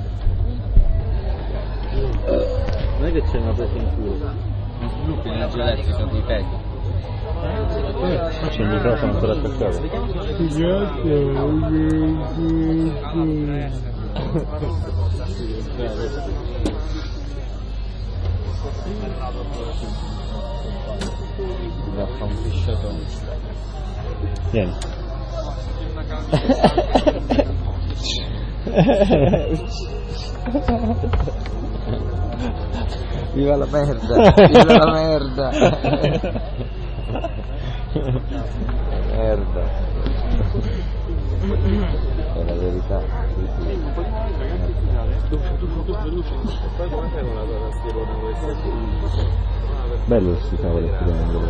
Non è che c'è una presa in culo. Non sviluppi energia elettrica dei peti. C'è il microfono ancora attaccato. Va a fare un pisciatone. Vieni. Viva la merda, viva la merda. Merda. È la verità. Bello questi cavoli qui dentro.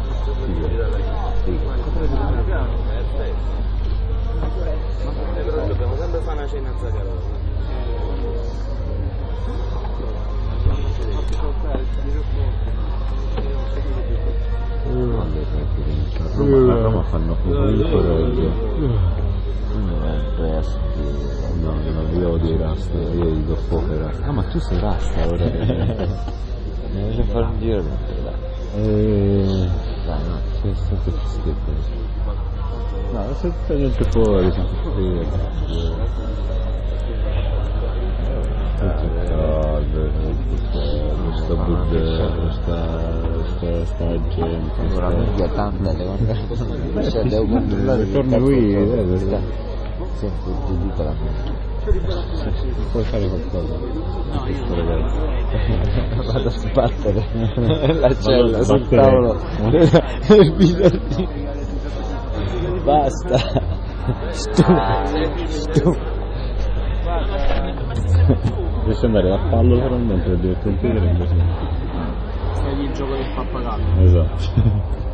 Però dobbiamo sempre fare una cena a Zagarola. A Roma fanno comunque no, non io di Rasta, io dico poche Rasta. Ah, ma tu sei Rasta ora? Mi devi fare un giro eh, dai, no, sei sempre schifo. No, non sei niente fuori, senti fuori. Sta buddero, sta, sta, sta gente, sta... Ora tante le cose. Cioè, devo controllare. Torna qui, eh, Senti, ti dico la puoi fare qualcosa? No, io vado a sbattere la cella sul tavolo del bigliardino. Basta. Stu. Stu. Dovresti andare a fallo solamente per divertirti e rendere sempre. Vedi il gioco del pappagallo. Esatto.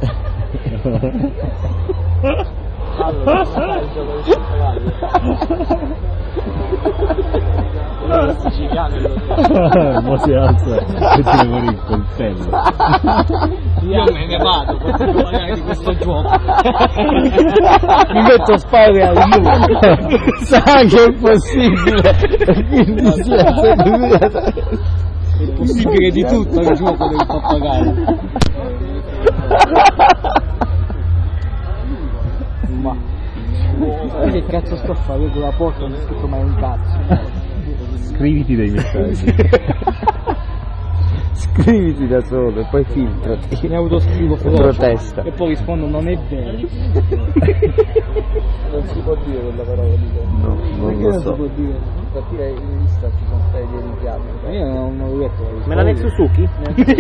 Allora, il gioco del pappagallo. Allora siciliano lo Ma si alza e ti lavori il coltello. Io me ne vado magari di questo gioco. Mi metto a spade al muro. Sa che è possibile. Quindi si è È possibile di tutto il gioco del pappagallo. Ma che cazzo sto a fare? Vedo la porta non ho scritto mai un cazzo. Scriviti dei messaggi. Scriviti da solo e poi filtrati. Mi autoscrivo protesta e poi rispondo non è vero. Non si può dire quella parola di te. No, non lo so. Si può dire? Perché hai visto ci sono stati dei richiami. Io non ho detto. Me la Netsuzuki?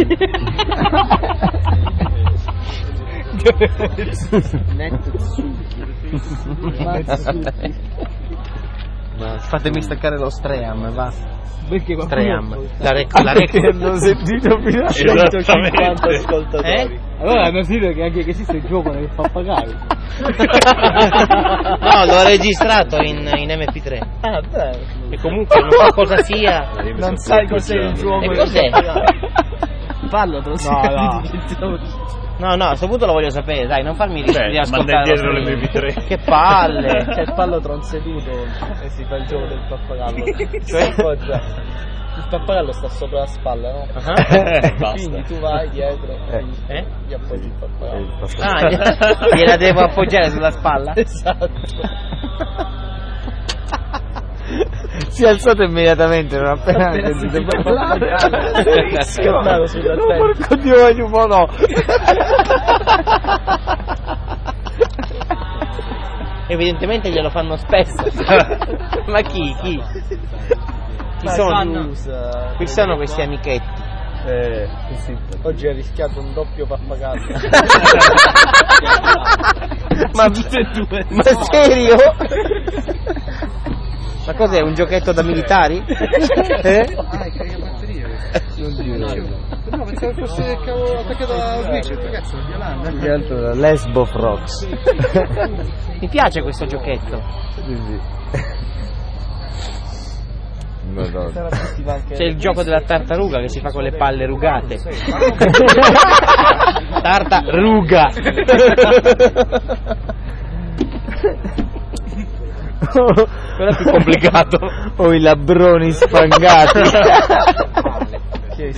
Netsuzuki. Fatemi staccare lo Stream, va. Perché Stream. La rec- la rec- hanno sentito fino a centocinquanta ascoltatori. Eh? Allora hanno sentito che anche che esiste il gioco del pappagallo. No, l'ho registrato in, in M P tre. Ah, beh. E comunque non so cosa sia. Non sai cos'è il gioco. E cos'è? Fallo, te lo No, no, no, a questo punto lo voglio sapere, dai, non farmi Beh, riascoltare. dietro le M P tre. Che palle! C'è il pallo tronseduto e si fa il gioco del pappagallo. Cioè, appoggia. Il pappagallo sta sopra la spalla, no? Uh-huh. Quindi tu vai dietro e Eh? gli appoggi il pappagallo. Ah, gli- gliela devo appoggiare sulla spalla? Esatto. Si è alzato immediatamente, non appena ha sentito il pappagallo. Scattato sulla No, testa. porco Dio, voglio un po' no. Evidentemente glielo fanno spesso. Ma chi? Chi? Chi sono? Chi sono questi amichetti? Eh, sì. Oggi ha rischiato un doppio pappagallo. Ma tutte e due. Ma serio? Ma cos'è, un giochetto da militari? Eh? Ah, è caricabatterie. Non dire. No, pensavo fosse il cavolo attaccato alla Switch, che cazzo, violando. Più che altro la Lesbo Frogs. Mi piace questo giochetto. Sì, sì. Madonna. C'è il gioco della tartaruga che si fa con le palle rugate. Tartaruga. Quello è più complicato. O i labbroni spangati. Che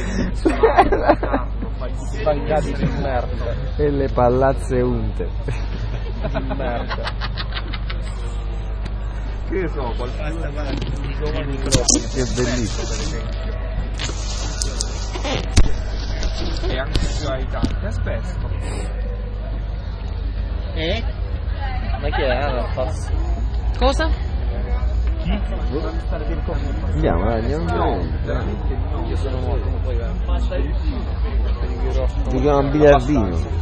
spangati di merda. E le pallazze unte. Di merda. Che so, qualcosa Che bellissimo. E anche più ai tanti. Aspetta. Eh? Ma chi è? Ah, Cosa? Andiamo, dai, andiamo. Io sono morto, poi va. Giochiamo a biliardino.